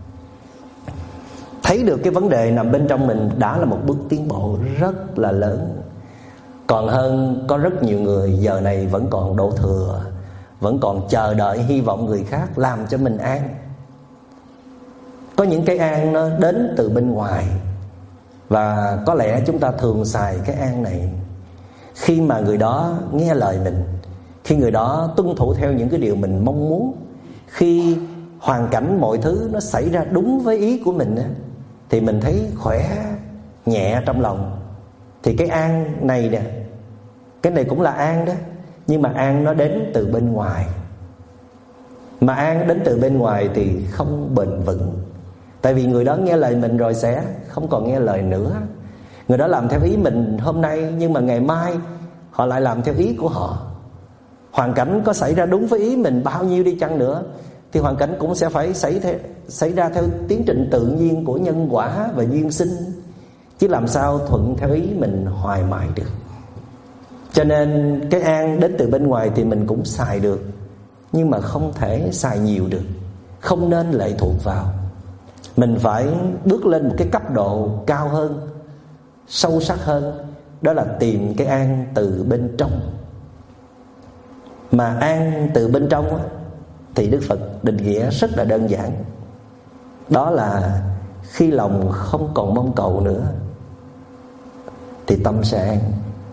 Thấy được cái vấn đề nằm bên trong mình đã là một bước tiến bộ rất là lớn. Còn hơn có rất nhiều người giờ này vẫn còn đổ thừa, vẫn còn chờ đợi hy vọng người khác làm cho mình an. Có những cái an nó đến từ bên ngoài, Và có lẽ chúng ta thường xài cái an này khi mà người đó nghe lời mình, khi người đó tuân thủ theo những cái điều mình mong muốn, khi hoàn cảnh mọi thứ nó xảy ra đúng với ý của mình, thì mình thấy khỏe nhẹ trong lòng. Thì cái an này nè, cái này cũng là an đó, nhưng mà an nó đến từ bên ngoài. Mà an đến từ bên ngoài thì không bền vững. Tại vì người đó nghe lời mình rồi sẽ không còn nghe lời nữa. Người đó làm theo ý mình hôm nay, nhưng mà ngày mai họ lại làm theo ý của họ. Hoàn cảnh có xảy ra đúng với ý mình bao nhiêu đi chăng nữa, thì hoàn cảnh cũng sẽ phải xảy, theo, xảy ra theo tiến trình tự nhiên của nhân quả và duyên sinh, chứ làm sao thuận theo ý mình hoài mãi được. Cho nên cái an đến từ bên ngoài thì mình cũng xài được, nhưng mà không thể xài nhiều được. Không nên lệ thuộc vào. Mình phải bước lên một cái cấp độ cao hơn, sâu sắc hơn. Đó là tìm cái an từ bên trong. Mà an từ bên trong á, thì Đức Phật định nghĩa rất là đơn giản. Đó là khi lòng không còn mong cầu nữa thì tâm sẽ an.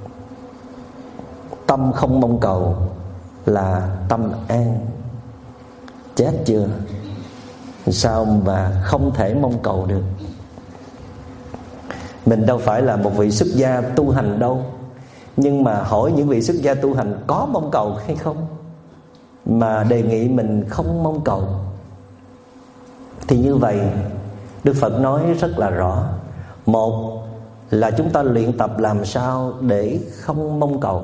Tâm không mong cầu là tâm an. Chết chưa? Sao mà không thể mong cầu được? Mình đâu phải là một vị xuất gia tu hành đâu, nhưng mà hỏi những vị xuất gia tu hành có mong cầu hay không, mà đề nghị mình không mong cầu, thì như vậy Đức Phật nói rất là rõ. Một là chúng ta luyện tập làm sao để không mong cầu.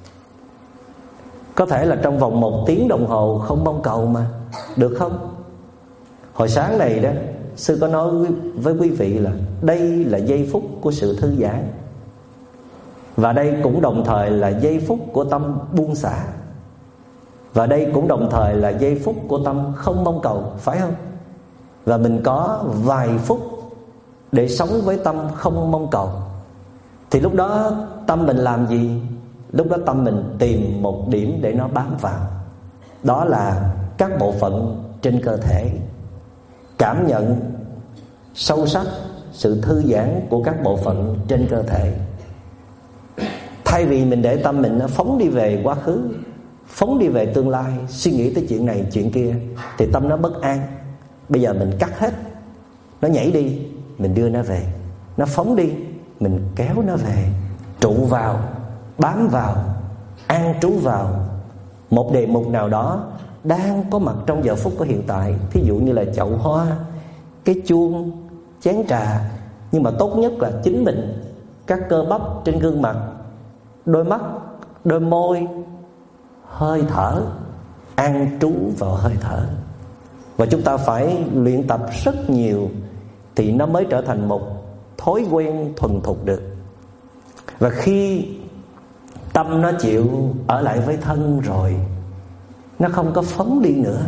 Có thể là trong vòng một tiếng đồng hồ không mong cầu mà, được không? Hồi sáng này đó, sư có nói với quý vị là đây là giây phút của sự thư giãn, và đây cũng đồng thời là giây phút của tâm buông xả, và đây cũng đồng thời là giây phút của tâm không mong cầu, phải không? Và mình có vài phút để sống với tâm không mong cầu. Thì lúc đó tâm mình làm gì? Lúc đó tâm mình tìm một điểm để nó bám vào. Đó là các bộ phận trên cơ thể. Cảm nhận sâu sắc sự thư giãn của các bộ phận trên cơ thể. Thay vì mình để tâm mình nó phóng đi về quá khứ, phóng đi về tương lai, suy nghĩ tới chuyện này chuyện kia, thì tâm nó bất an. Bây giờ mình cắt hết. Nó nhảy đi, mình đưa nó về. Nó phóng đi, mình kéo nó về. Trụ vào, bám vào, an trú vào một đề mục nào đó đang có mặt trong giờ phút của hiện tại. Thí dụ như là chậu hoa, cái chuông, chén trà. Nhưng mà tốt nhất là chính mình, các cơ bắp trên gương mặt, đôi mắt, đôi môi, hơi thở. An trú vào hơi thở. Và chúng ta phải luyện tập rất nhiều thì nó mới trở thành một thói quen thuần thục được. Và khi tâm nó chịu ở lại với thân rồi, nó không có phóng đi nữa,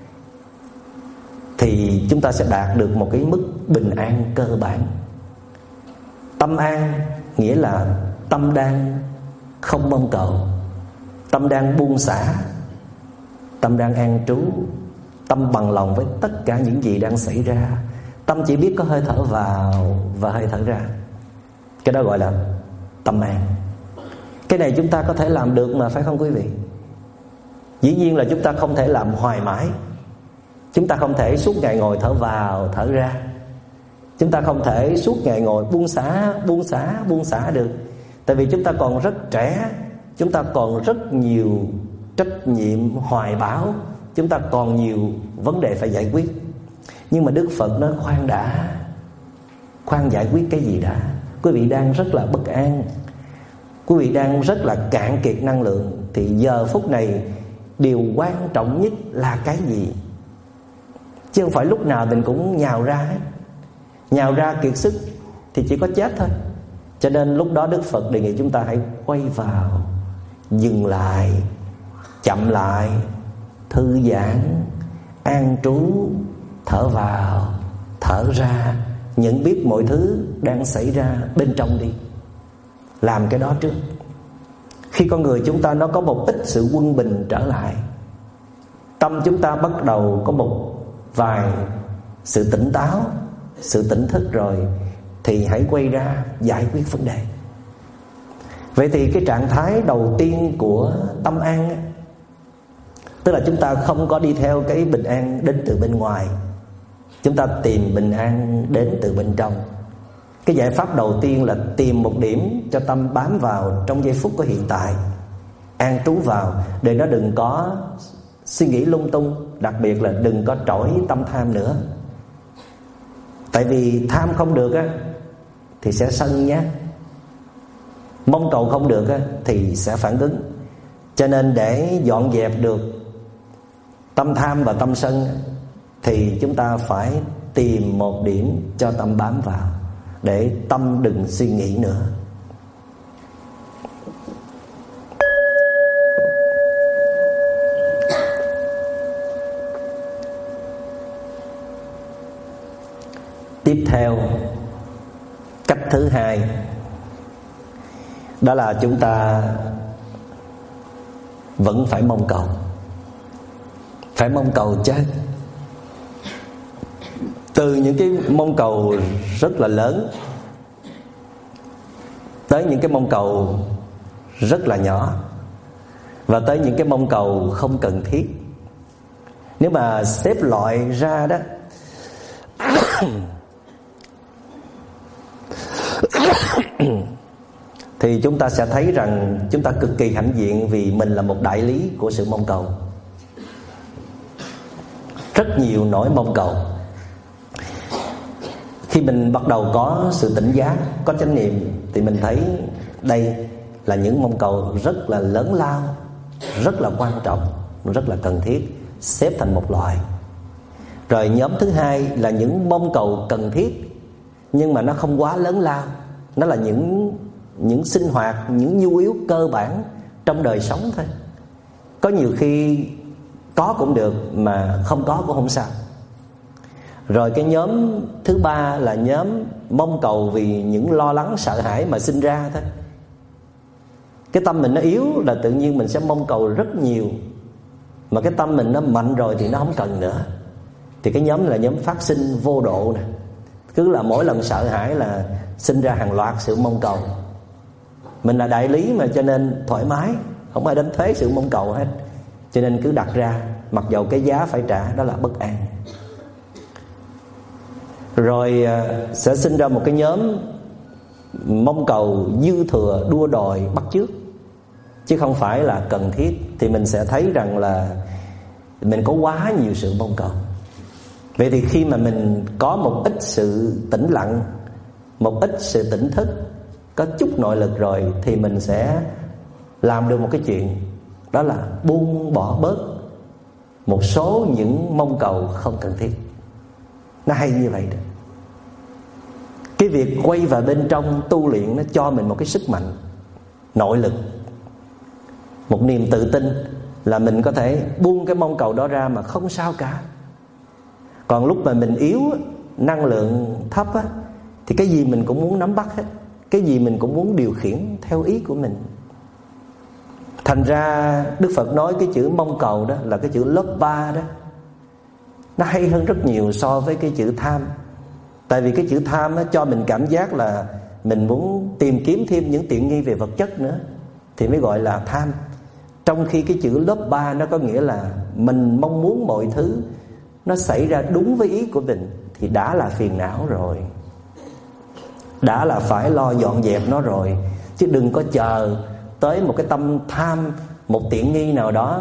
thì chúng ta sẽ đạt được một cái mức bình an cơ bản. Tâm an nghĩa là tâm đang không mong cầu, tâm đang buông xả, tâm đang an trú, tâm bằng lòng với tất cả những gì đang xảy ra. Tâm chỉ biết có hơi thở vào và hơi thở ra. Cái đó gọi là tâm an. Cái này chúng ta có thể làm được mà, phải không quý vị? Dĩ nhiên là chúng ta không thể làm hoài mãi. Chúng ta không thể suốt ngày ngồi thở vào thở ra. Chúng ta không thể suốt ngày ngồi buông xả buông xả buông xả được. Tại vì chúng ta còn rất trẻ, chúng ta còn rất nhiều trách nhiệm hoài bão, chúng ta còn nhiều vấn đề phải giải quyết. Nhưng mà Đức Phật nói khoan đã, khoan giải quyết cái gì đã. Quý vị đang rất là bất an, quý vị đang rất là cạn kiệt năng lượng, thì giờ phút này điều quan trọng nhất là cái gì? Chứ không phải lúc nào mình cũng nhào ra hết. Nhào ra kiệt sức thì chỉ có chết thôi. Cho nên lúc đó Đức Phật đề nghị chúng ta hãy quay vào, dừng lại, chậm lại, thư giãn, an trú, thở vào, thở ra, nhận biết mọi thứ đang xảy ra bên trong đi. Làm cái đó trước. Khi con người chúng ta nó có một ít sự quân bình trở lại, tâm chúng ta bắt đầu có một vài sự tỉnh táo, sự tỉnh thức rồi, thì hãy quay ra giải quyết vấn đề. Vậy thì cái trạng thái đầu tiên của tâm an, tức là chúng ta không có đi theo cái bình an đến từ bên ngoài, chúng ta tìm bình an đến từ bên trong. Cái giải pháp đầu tiên là tìm một điểm cho tâm bám vào trong giây phút của hiện tại, an trú vào, để nó đừng có suy nghĩ lung tung. Đặc biệt là đừng có trỗi tâm tham nữa. Tại vì tham không được á thì sẽ sân nhát, mong cầu không được á thì sẽ phản ứng. Cho nên để dọn dẹp được tâm tham và tâm sân thì chúng ta phải tìm một điểm cho tâm bám vào, để tâm đừng suy nghĩ nữa. Tiếp theo, cách thứ hai, đó là chúng ta vẫn phải mong cầu. Phải mong cầu chứ. Từ những cái mong cầu rất là lớn tới những cái mong cầu rất là nhỏ, và tới những cái mong cầu không cần thiết. Nếu mà xếp loại ra đó thì chúng ta sẽ thấy rằng chúng ta cực kỳ hãnh diện, vì mình là một đại lý của sự mong cầu. Rất nhiều nỗi mong cầu. Khi mình bắt đầu có sự tỉnh giác, có chánh niệm, thì mình thấy đây là những mong cầu rất là lớn lao, rất là quan trọng, rất là cần thiết, xếp thành một loại. Rồi nhóm thứ hai là những mong cầu cần thiết, nhưng mà nó không quá lớn lao. Nó là những những sinh hoạt, những nhu yếu cơ bản trong đời sống thôi. Có nhiều khi có cũng được, mà không có cũng không sao. Rồi cái nhóm thứ ba là nhóm mong cầu vì những lo lắng sợ hãi mà sinh ra thôi. Cái tâm mình nó yếu là tự nhiên mình sẽ mong cầu rất nhiều, mà cái tâm mình nó mạnh rồi thì nó không cần nữa. Thì cái nhóm này là nhóm phát sinh vô độ nè. Cứ là mỗi lần sợ hãi là sinh ra hàng loạt sự mong cầu. Mình là đại lý mà, cho nên thoải mái, không ai đánh thuế sự mong cầu hết. Cho nên cứ đặt ra, mặc dầu cái giá phải trả đó là bất an. Rồi sẽ sinh ra một cái nhóm mong cầu dư thừa, đua đòi, bắt chước, chứ không phải là cần thiết. Thì mình sẽ thấy rằng là mình có quá nhiều sự mong cầu. Vậy thì khi mà mình có một ít sự tĩnh lặng, một ít sự tỉnh thức, có chút nội lực rồi, thì mình sẽ làm được một cái chuyện, đó là buông bỏ bớt một số những mong cầu không cần thiết. Nó hay như vậy đó. Cái việc quay vào bên trong tu luyện nó cho mình một cái sức mạnh, nội lực, một niềm tự tin là mình có thể buông cái mong cầu đó ra mà không sao cả. Còn lúc mà mình yếu, năng lượng thấp á, thì cái gì mình cũng muốn nắm bắt hết, cái gì mình cũng muốn điều khiển theo ý của mình. Thành ra Đức Phật nói cái chữ mong cầu đó là cái chữ lớp ba đó, nó hay hơn rất nhiều so với cái chữ tham. Tại vì cái chữ tham nó cho mình cảm giác là mình muốn tìm kiếm thêm những tiện nghi về vật chất nữa, thì mới gọi là tham. Trong khi cái chữ lớp ba nó có nghĩa là mình mong muốn mọi thứ nó xảy ra đúng với ý của mình, thì đã là phiền não rồi, đã là phải lo dọn dẹp nó rồi. Chứ đừng có chờ tới một cái tâm tham, một tiện nghi nào đó,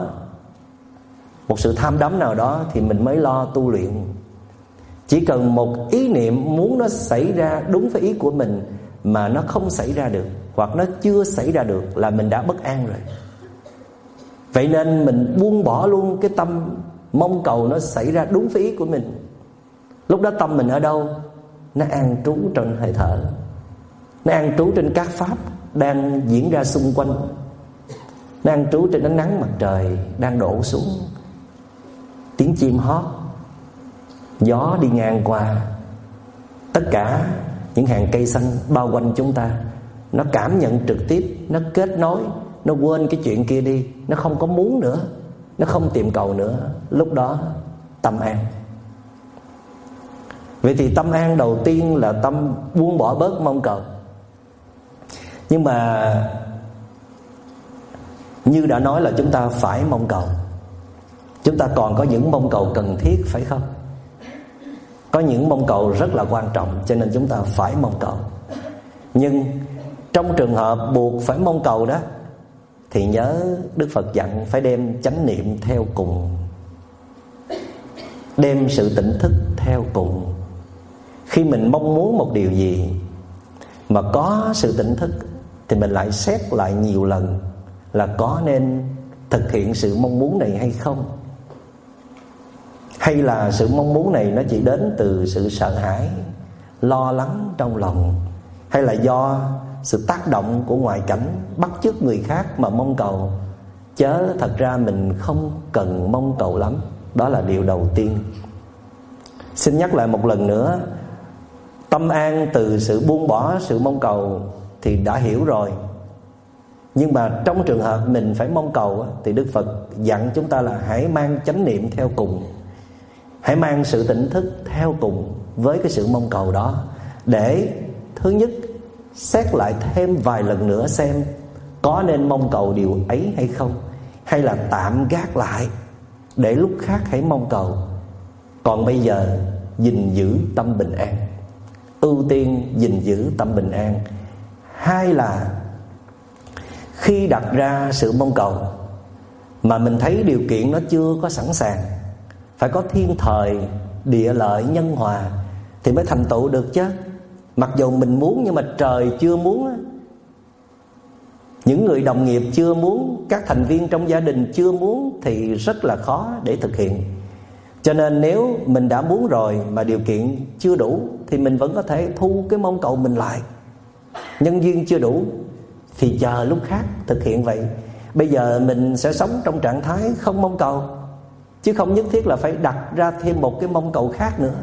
một sự tham đắm nào đó thì mình mới lo tu luyện. Chỉ cần một ý niệm muốn nó xảy ra đúng với ý của mình mà nó không xảy ra được, hoặc nó chưa xảy ra được, là mình đã bất an rồi. Vậy nên mình buông bỏ luôn cái tâm mong cầu nó xảy ra đúng với ý của mình. Lúc đó tâm mình ở đâu? Nó an trú trong hơi thở, nó an trú trên các pháp đang diễn ra xung quanh, nó an trú trên ánh nắng mặt trời đang đổ xuống, tiếng chim hót, gió đi ngang qua, tất cả những hàng cây xanh bao quanh chúng ta. Nó cảm nhận trực tiếp, nó kết nối, nó quên cái chuyện kia đi, nó không có muốn nữa, nó không tìm cầu nữa. Lúc đó tâm an. Vậy thì tâm an đầu tiên là tâm buông bỏ bớt mong cầu. Nhưng mà như đã nói là chúng ta phải mong cầu. Chúng ta còn có những mong cầu cần thiết, phải không? Có những mong cầu rất là quan trọng, cho nên chúng ta phải mong cầu. Nhưng trong trường hợp buộc phải mong cầu đó, thì nhớ Đức Phật dặn phải đem chánh niệm theo cùng, đem sự tỉnh thức theo cùng. Khi mình mong muốn một điều gì mà có sự tỉnh thức, thì mình lại xét lại nhiều lần là có nên thực hiện sự mong muốn này hay không, hay là sự mong muốn này nó chỉ đến từ sự sợ hãi, lo lắng trong lòng, hay là do sự tác động của ngoại cảnh bắt chước người khác mà mong cầu. Chớ thật ra mình không cần mong cầu lắm. Đó là điều đầu tiên. Xin nhắc lại một lần nữa, tâm an từ sự buông bỏ sự mong cầu thì đã hiểu rồi. Nhưng mà trong trường hợp mình phải mong cầu thì Đức Phật dặn chúng ta là hãy mang chánh niệm theo cùng, hãy mang sự tỉnh thức theo cùng với cái sự mong cầu đó, để thứ nhất xét lại thêm vài lần nữa xem có nên mong cầu điều ấy hay không, hay là tạm gác lại để lúc khác hãy mong cầu. Còn bây giờ gìn giữ tâm bình an, ưu tiên gìn giữ tâm bình an. Hai là khi đặt ra sự mong cầu mà mình thấy điều kiện nó chưa có sẵn sàng, phải có thiên thời, địa lợi, nhân hòa thì mới thành tựu được chứ. Mặc dù mình muốn nhưng mà trời chưa muốn, những người đồng nghiệp chưa muốn, các thành viên trong gia đình chưa muốn thì rất là khó để thực hiện. Cho nên nếu mình đã muốn rồi mà điều kiện chưa đủ thì mình vẫn có thể thu cái mong cầu mình lại. Nhân duyên chưa đủ thì chờ lúc khác thực hiện vậy. Bây giờ mình sẽ sống trong trạng thái không mong cầu, chứ không nhất thiết là phải đặt ra thêm một cái mong cầu khác nữa.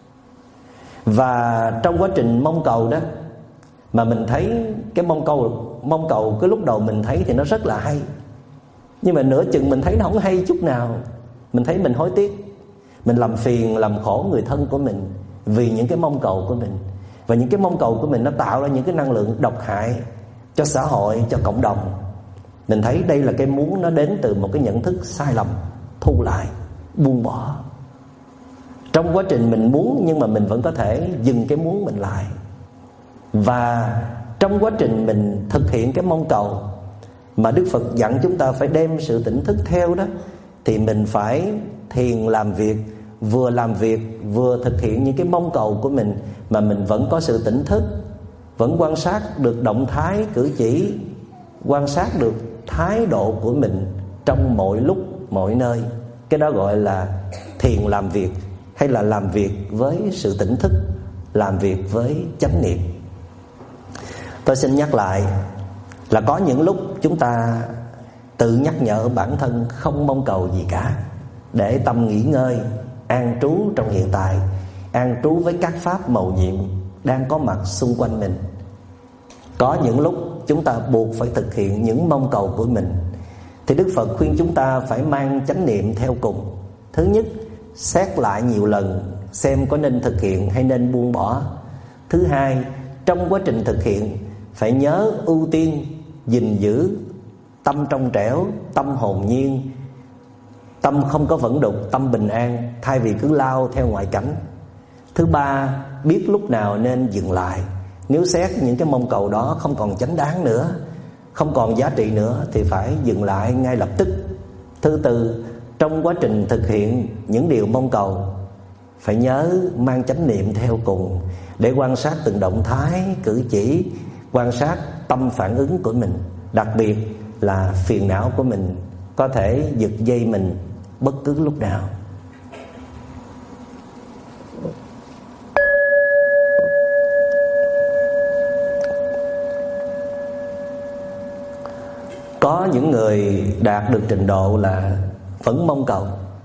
Và trong quá trình mong cầu đó mà mình thấy cái mong cầu mong cầu cái lúc đầu mình thấy thì nó rất là hay, nhưng mà nửa chừng mình thấy nó không hay chút nào. Mình thấy mình hối tiếc, mình làm phiền làm khổ người thân của mình vì những cái mong cầu của mình. Và những cái mong cầu của mình nó tạo ra những cái năng lượng độc hại cho xã hội, cho cộng đồng. Mình thấy đây là cái muốn nó đến từ một cái nhận thức sai lầm. Thu lại, buông bỏ. Trong quá trình mình muốn nhưng mà mình vẫn có thể dừng cái muốn mình lại. Và trong quá trình mình thực hiện cái mong cầu mà Đức Phật dặn chúng ta phải đem sự tỉnh thức theo đó, thì mình phải thiền làm việc, vừa làm việc vừa thực hiện những cái mong cầu của mình mà mình vẫn có sự tỉnh thức, vẫn quan sát được động thái cử chỉ, quan sát được thái độ của mình trong mọi lúc mọi nơi. Cái đó gọi là thiền làm việc, hay là làm việc với sự tỉnh thức, làm việc với chánh niệm. Tôi xin nhắc lại là có những lúc chúng ta tự nhắc nhở bản thân không mong cầu gì cả, để tâm nghỉ ngơi, an trú trong hiện tại, an trú với các pháp mầu nhiệm đang có mặt xung quanh mình. Có những lúc chúng ta buộc phải thực hiện những mong cầu của mình, thì Đức Phật khuyên chúng ta phải mang chánh niệm theo cùng. Thứ nhất, xét lại nhiều lần xem có nên thực hiện hay nên buông bỏ. Thứ hai, trong quá trình thực hiện phải nhớ ưu tiên gìn giữ tâm trong trẻo, tâm hồn nhiên, tâm không có vẩn đục, tâm bình an, thay vì cứ lao theo ngoại cảnh. Thứ ba, biết lúc nào nên dừng lại. Nếu xét những cái mong cầu đó không còn chánh đáng nữa, không còn giá trị nữa, thì phải dừng lại ngay lập tức. Thứ tư, trong quá trình thực hiện những điều mong cầu phải nhớ mang chánh niệm theo cùng, để quan sát từng động thái, cử chỉ, quan sát tâm phản ứng của mình. Đặc biệt là phiền não của mình có thể giật dây mình bất cứ lúc nào. Có những người đạt được trình độ là vẫn mong cầu,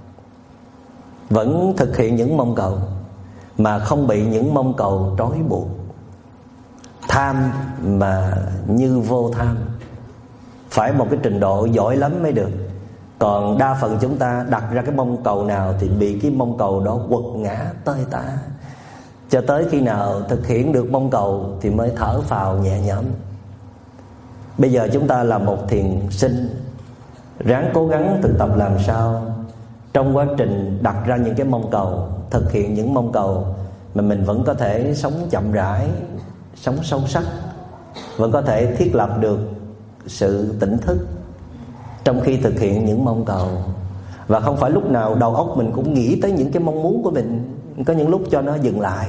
vẫn thực hiện những mong cầu mà không bị những mong cầu trói buộc. Tham mà như vô tham, phải một cái trình độ giỏi lắm mới được. Còn đa phần chúng ta đặt ra cái mong cầu nào thì bị cái mong cầu đó quật ngã tơi tả. cho tới khi nào thực hiện được mong cầu thì mới thở phào nhẹ nhõm. Bây giờ chúng ta là một thiền sinh, ráng cố gắng thực tập làm sao trong quá trình đặt ra những cái mong cầu, thực hiện những mong cầu mà mình vẫn có thể sống chậm rãi, sống sâu sắc, vẫn có thể thiết lập được sự tỉnh thức trong khi thực hiện những mong cầu. Và không phải lúc nào đầu óc mình cũng nghĩ tới những cái mong muốn của mình. Có những lúc cho nó dừng lại,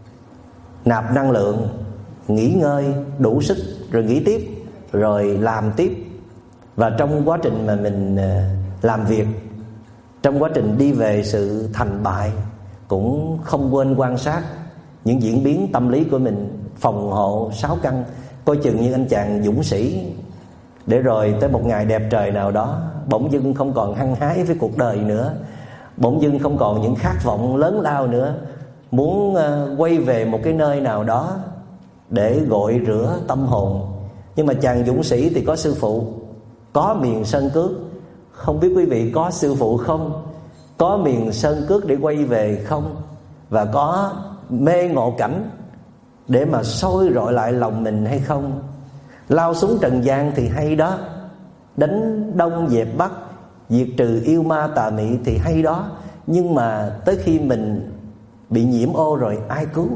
nạp năng lượng, nghỉ ngơi đủ sức, rồi nghỉ tiếp, rồi làm tiếp. Và trong quá trình mà mình làm việc, trong quá trình đi về sự thành bại, cũng không quên quan sát những diễn biến tâm lý của mình, phòng hộ sáu căn, coi chừng như anh chàng dũng sĩ, để rồi tới một ngày đẹp trời nào đó bỗng dưng không còn hăng hái với cuộc đời nữa, bỗng dưng không còn những khát vọng lớn lao nữa, muốn uh, quay về một cái nơi nào đó để gội rửa tâm hồn. Nhưng mà chàng dũng sĩ thì có sư phụ, có miền sơn cước. Không biết quý vị có sư phụ không? Có miền sơn cước để quay về không? Và có mê ngộ cảnh để mà soi rọi lại lòng mình hay không? Lao xuống trần gian thì hay đó, đánh đông dẹp bắc, diệt trừ yêu ma tà mị thì hay đó. Nhưng mà tới khi mình bị nhiễm ô rồi, ai cứu?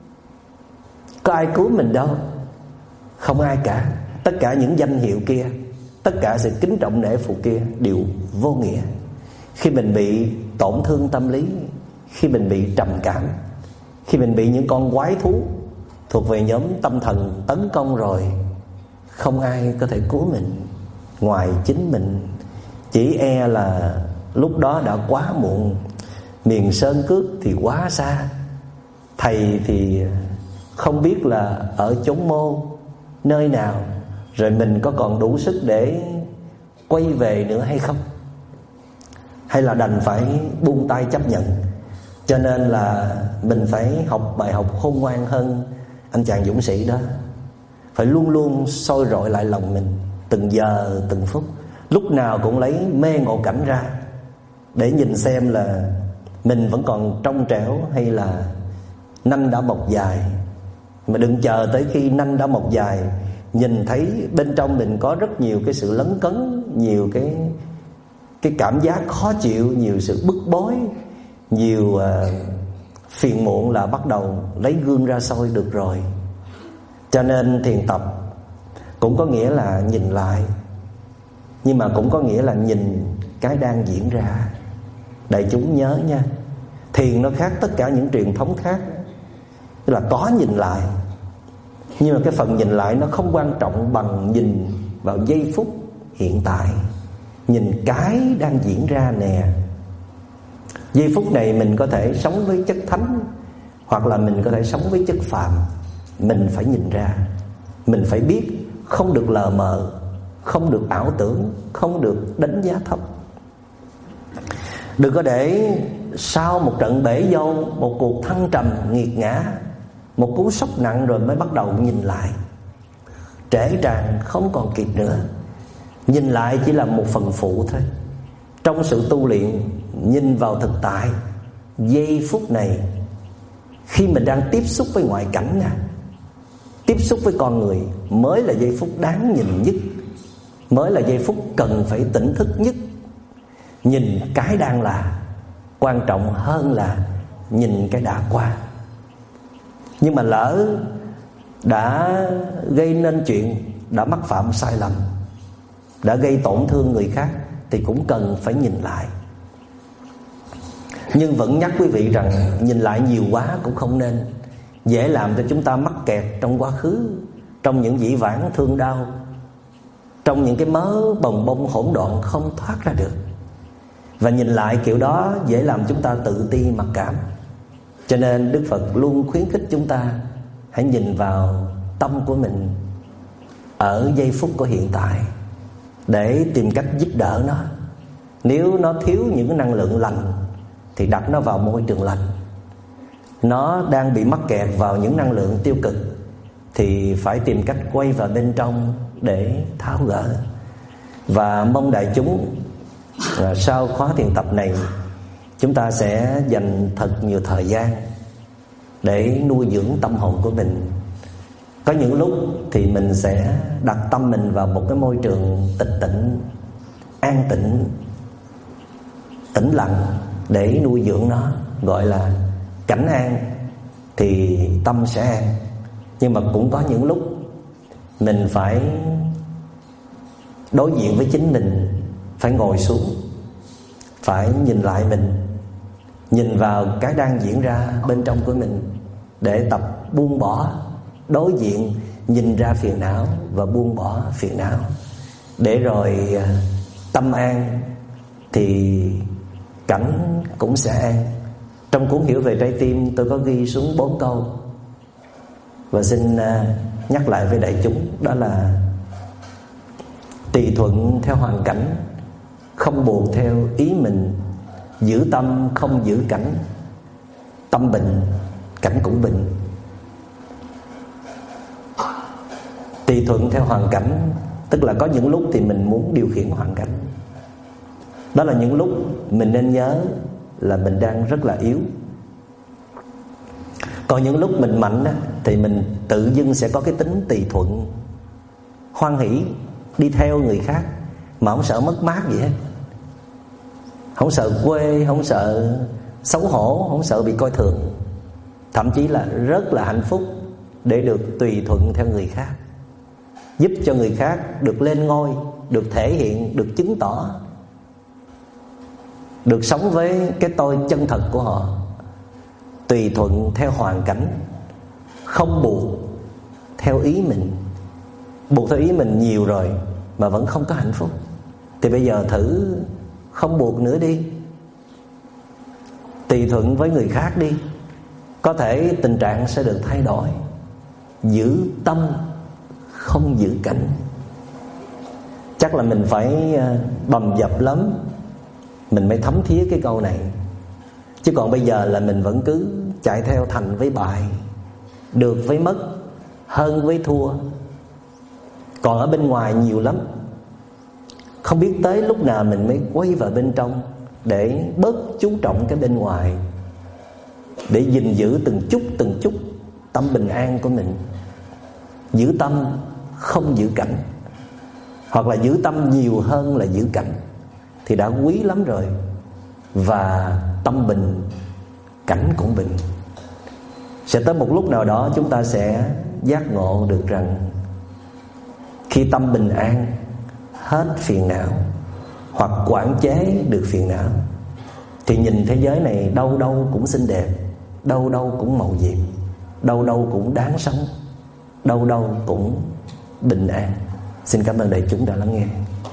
Có ai cứu mình đâu. Không ai cả. Tất cả những danh hiệu kia, tất cả sự kính trọng nể phục kia đều vô nghĩa. Khi mình bị tổn thương tâm lý, khi mình bị trầm cảm, khi mình bị những con quái thú thuộc về nhóm tâm thần tấn công rồi, không ai có thể cứu mình ngoài chính mình. Chỉ e là lúc đó đã quá muộn. Miền sơn cước thì quá xa, thầy thì không biết là ở chốn mô nơi nào, rồi mình có còn đủ sức để quay về nữa hay không, hay là đành phải buông tay chấp nhận. Cho nên là mình phải học bài học khôn ngoan hơn anh chàng dũng sĩ đó. Phải luôn luôn soi rọi lại lòng mình, từng giờ từng phút, lúc nào cũng lấy mê ngộ cảnh ra để nhìn xem là mình vẫn còn trong trẻo hay là nanh đã mọc dài. Mà đừng chờ tới khi nanh đã mọc dài, nhìn thấy bên trong mình có rất nhiều cái sự lấn cấn, nhiều cái cái cảm giác khó chịu, nhiều sự bức bối, nhiều uh, phiền muộn là bắt đầu lấy gương ra soi được rồi. Cho nên thiền tập cũng có nghĩa là nhìn lại, nhưng mà cũng có nghĩa là nhìn cái đang diễn ra. Đại chúng nhớ nha, thiền nó khác tất cả những truyền thống khác. Tức là có nhìn lại, nhưng mà cái phần nhìn lại nó không quan trọng bằng nhìn vào giây phút hiện tại. Nhìn cái đang diễn ra nè. Giây phút này mình có thể sống với chất thánh, hoặc là mình có thể sống với chất phàm. Mình phải nhìn ra, mình phải biết, không được lờ mờ, không được ảo tưởng, không được đánh giá thấp. Đừng có để sau một trận bể dâu, một cuộc thăng trầm nghiệt ngã, một cú sốc nặng rồi mới bắt đầu nhìn lại. Trễ tràn không còn kịp nữa. Nhìn lại chỉ là một phần phụ thôi. Trong sự tu luyện, nhìn vào thực tại, giây phút này, khi mình đang tiếp xúc với ngoại cảnh nè, tiếp xúc với con người, mới là giây phút đáng nhìn nhất, mới là giây phút cần phải tỉnh thức nhất. Nhìn cái đang là quan trọng hơn là nhìn cái đã qua. Nhưng mà lỡ đã gây nên chuyện, đã mắc phạm sai lầm, đã gây tổn thương người khác, thì cũng cần phải nhìn lại. Nhưng vẫn nhắc quý vị rằng nhìn lại nhiều quá cũng không nên, dễ làm cho chúng ta mắc kẹt trong quá khứ, trong những dĩ vãng thương đau, trong những cái mớ bồng bông hỗn độn không thoát ra được. Và nhìn lại kiểu đó dễ làm chúng ta tự ti mặc cảm. Cho nên Đức Phật luôn khuyến khích chúng ta hãy nhìn vào tâm của mình ở giây phút của hiện tại, để tìm cách giúp đỡ nó. Nếu nó thiếu những cái năng lượng lành thì đặt nó vào môi trường lành. Nó đang bị mắc kẹt vào những năng lượng tiêu cực thì phải tìm cách quay vào bên trong để tháo gỡ. Và mong đại chúng sau khóa thiền tập này, chúng ta sẽ dành thật nhiều thời gian để nuôi dưỡng tâm hồn của mình. Có những lúc thì mình sẽ đặt tâm mình vào một cái môi trường tịch tịnh, an tịnh, tĩnh lặng để nuôi dưỡng nó, gọi là cảnh an, thì tâm sẽ an. Nhưng mà cũng có những lúc mình phải đối diện với chính mình, phải ngồi xuống, phải nhìn lại mình, nhìn vào cái đang diễn ra bên trong của mình, để tập buông bỏ, đối diện, nhìn ra phiền não và buông bỏ phiền não. Để rồi tâm an thì cảnh cũng sẽ an. Trong cuốn Hiểu về trái tim, tôi có ghi xuống bốn câu và xin nhắc lại với đại chúng. Đó là: tùy thuận theo hoàn cảnh, không buộc theo ý mình. Giữ tâm không giữ cảnh, tâm bình, cảnh cũng bình. Tùy thuận theo hoàn cảnh, tức là có những lúc thì mình muốn điều khiển hoàn cảnh. Đó là những lúc mình nên nhớ là mình đang rất là yếu. Còn những lúc mình mạnh á, thì mình tự dưng sẽ có cái tính tùy thuận, hoan hỷ đi theo người khác, mà không sợ mất mát gì hết. Không sợ quê, không sợ xấu hổ, không sợ bị coi thường. Thậm chí là rất là hạnh phúc để được tùy thuận theo người khác, giúp cho người khác được lên ngôi, được thể hiện, được chứng tỏ, được sống với cái tôi chân thật của họ. Tùy thuận theo hoàn cảnh, không buộc theo ý mình. Buộc theo ý mình nhiều rồi mà vẫn không có hạnh phúc, thì bây giờ thử không buộc nữa đi, tùy thuận với người khác đi, có thể tình trạng sẽ được thay đổi. Giữ tâm không giữ cảnh. Chắc là mình phải bầm dập lắm mình mới thấm thía cái câu này. Chứ còn bây giờ là mình vẫn cứ chạy theo thành với bại, được với mất, hơn với thua. Còn ở bên ngoài nhiều lắm, không biết tới lúc nào mình mới quay vào bên trong, để bớt chú trọng cái bên ngoài, để gìn giữ từng chút từng chút tâm bình an của mình. Giữ tâm không giữ cảnh, hoặc là giữ tâm nhiều hơn là giữ cảnh, thì đã quý lắm rồi. Và tâm bình, cảnh cũng bình. Sẽ tới một lúc nào đó chúng ta sẽ giác ngộ được rằng khi tâm bình an, hết phiền não, hoặc quản chế được phiền não, thì nhìn thế giới này đâu đâu cũng xinh đẹp, đâu đâu cũng màu nhiệm, đâu đâu cũng đáng sống, đâu đâu cũng bình an. Xin cảm ơn đại chúng đã lắng nghe.